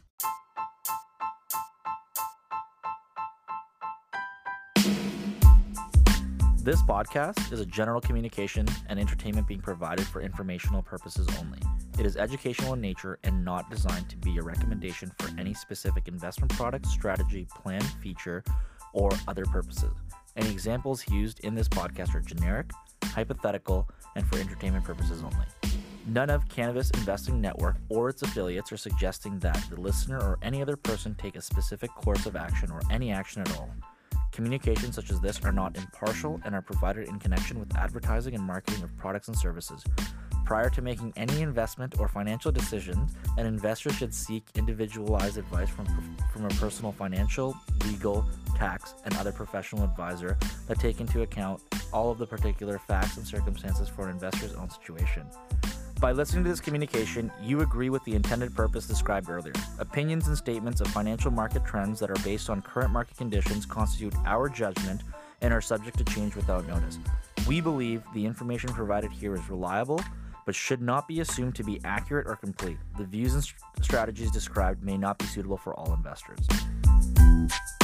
This podcast is a general communication and entertainment being provided for informational purposes only. It is educational in nature and not designed to be a recommendation for any specific investment product, strategy, plan, feature, or other purposes. Any examples used in this podcast are generic, hypothetical, and for entertainment purposes only. None of Cannabis Investing Network or its affiliates are suggesting that the listener or any other person take a specific course of action or any action at all. Communications such as this are not impartial and are provided in connection with advertising and marketing of products and services. Prior to making any investment or financial decisions, an investor should seek individualized advice from, from a personal financial, legal, tax, and other professional advisor that take into account all of the particular facts and circumstances for an investor's own situation. By listening to this communication, you agree with the intended purpose described earlier. Opinions and statements of financial market trends that are based on current market conditions constitute our judgment and are subject to change without notice. We believe the information provided here is reliable, but should not be assumed to be accurate or complete. The views and st- strategies described may not be suitable for all investors.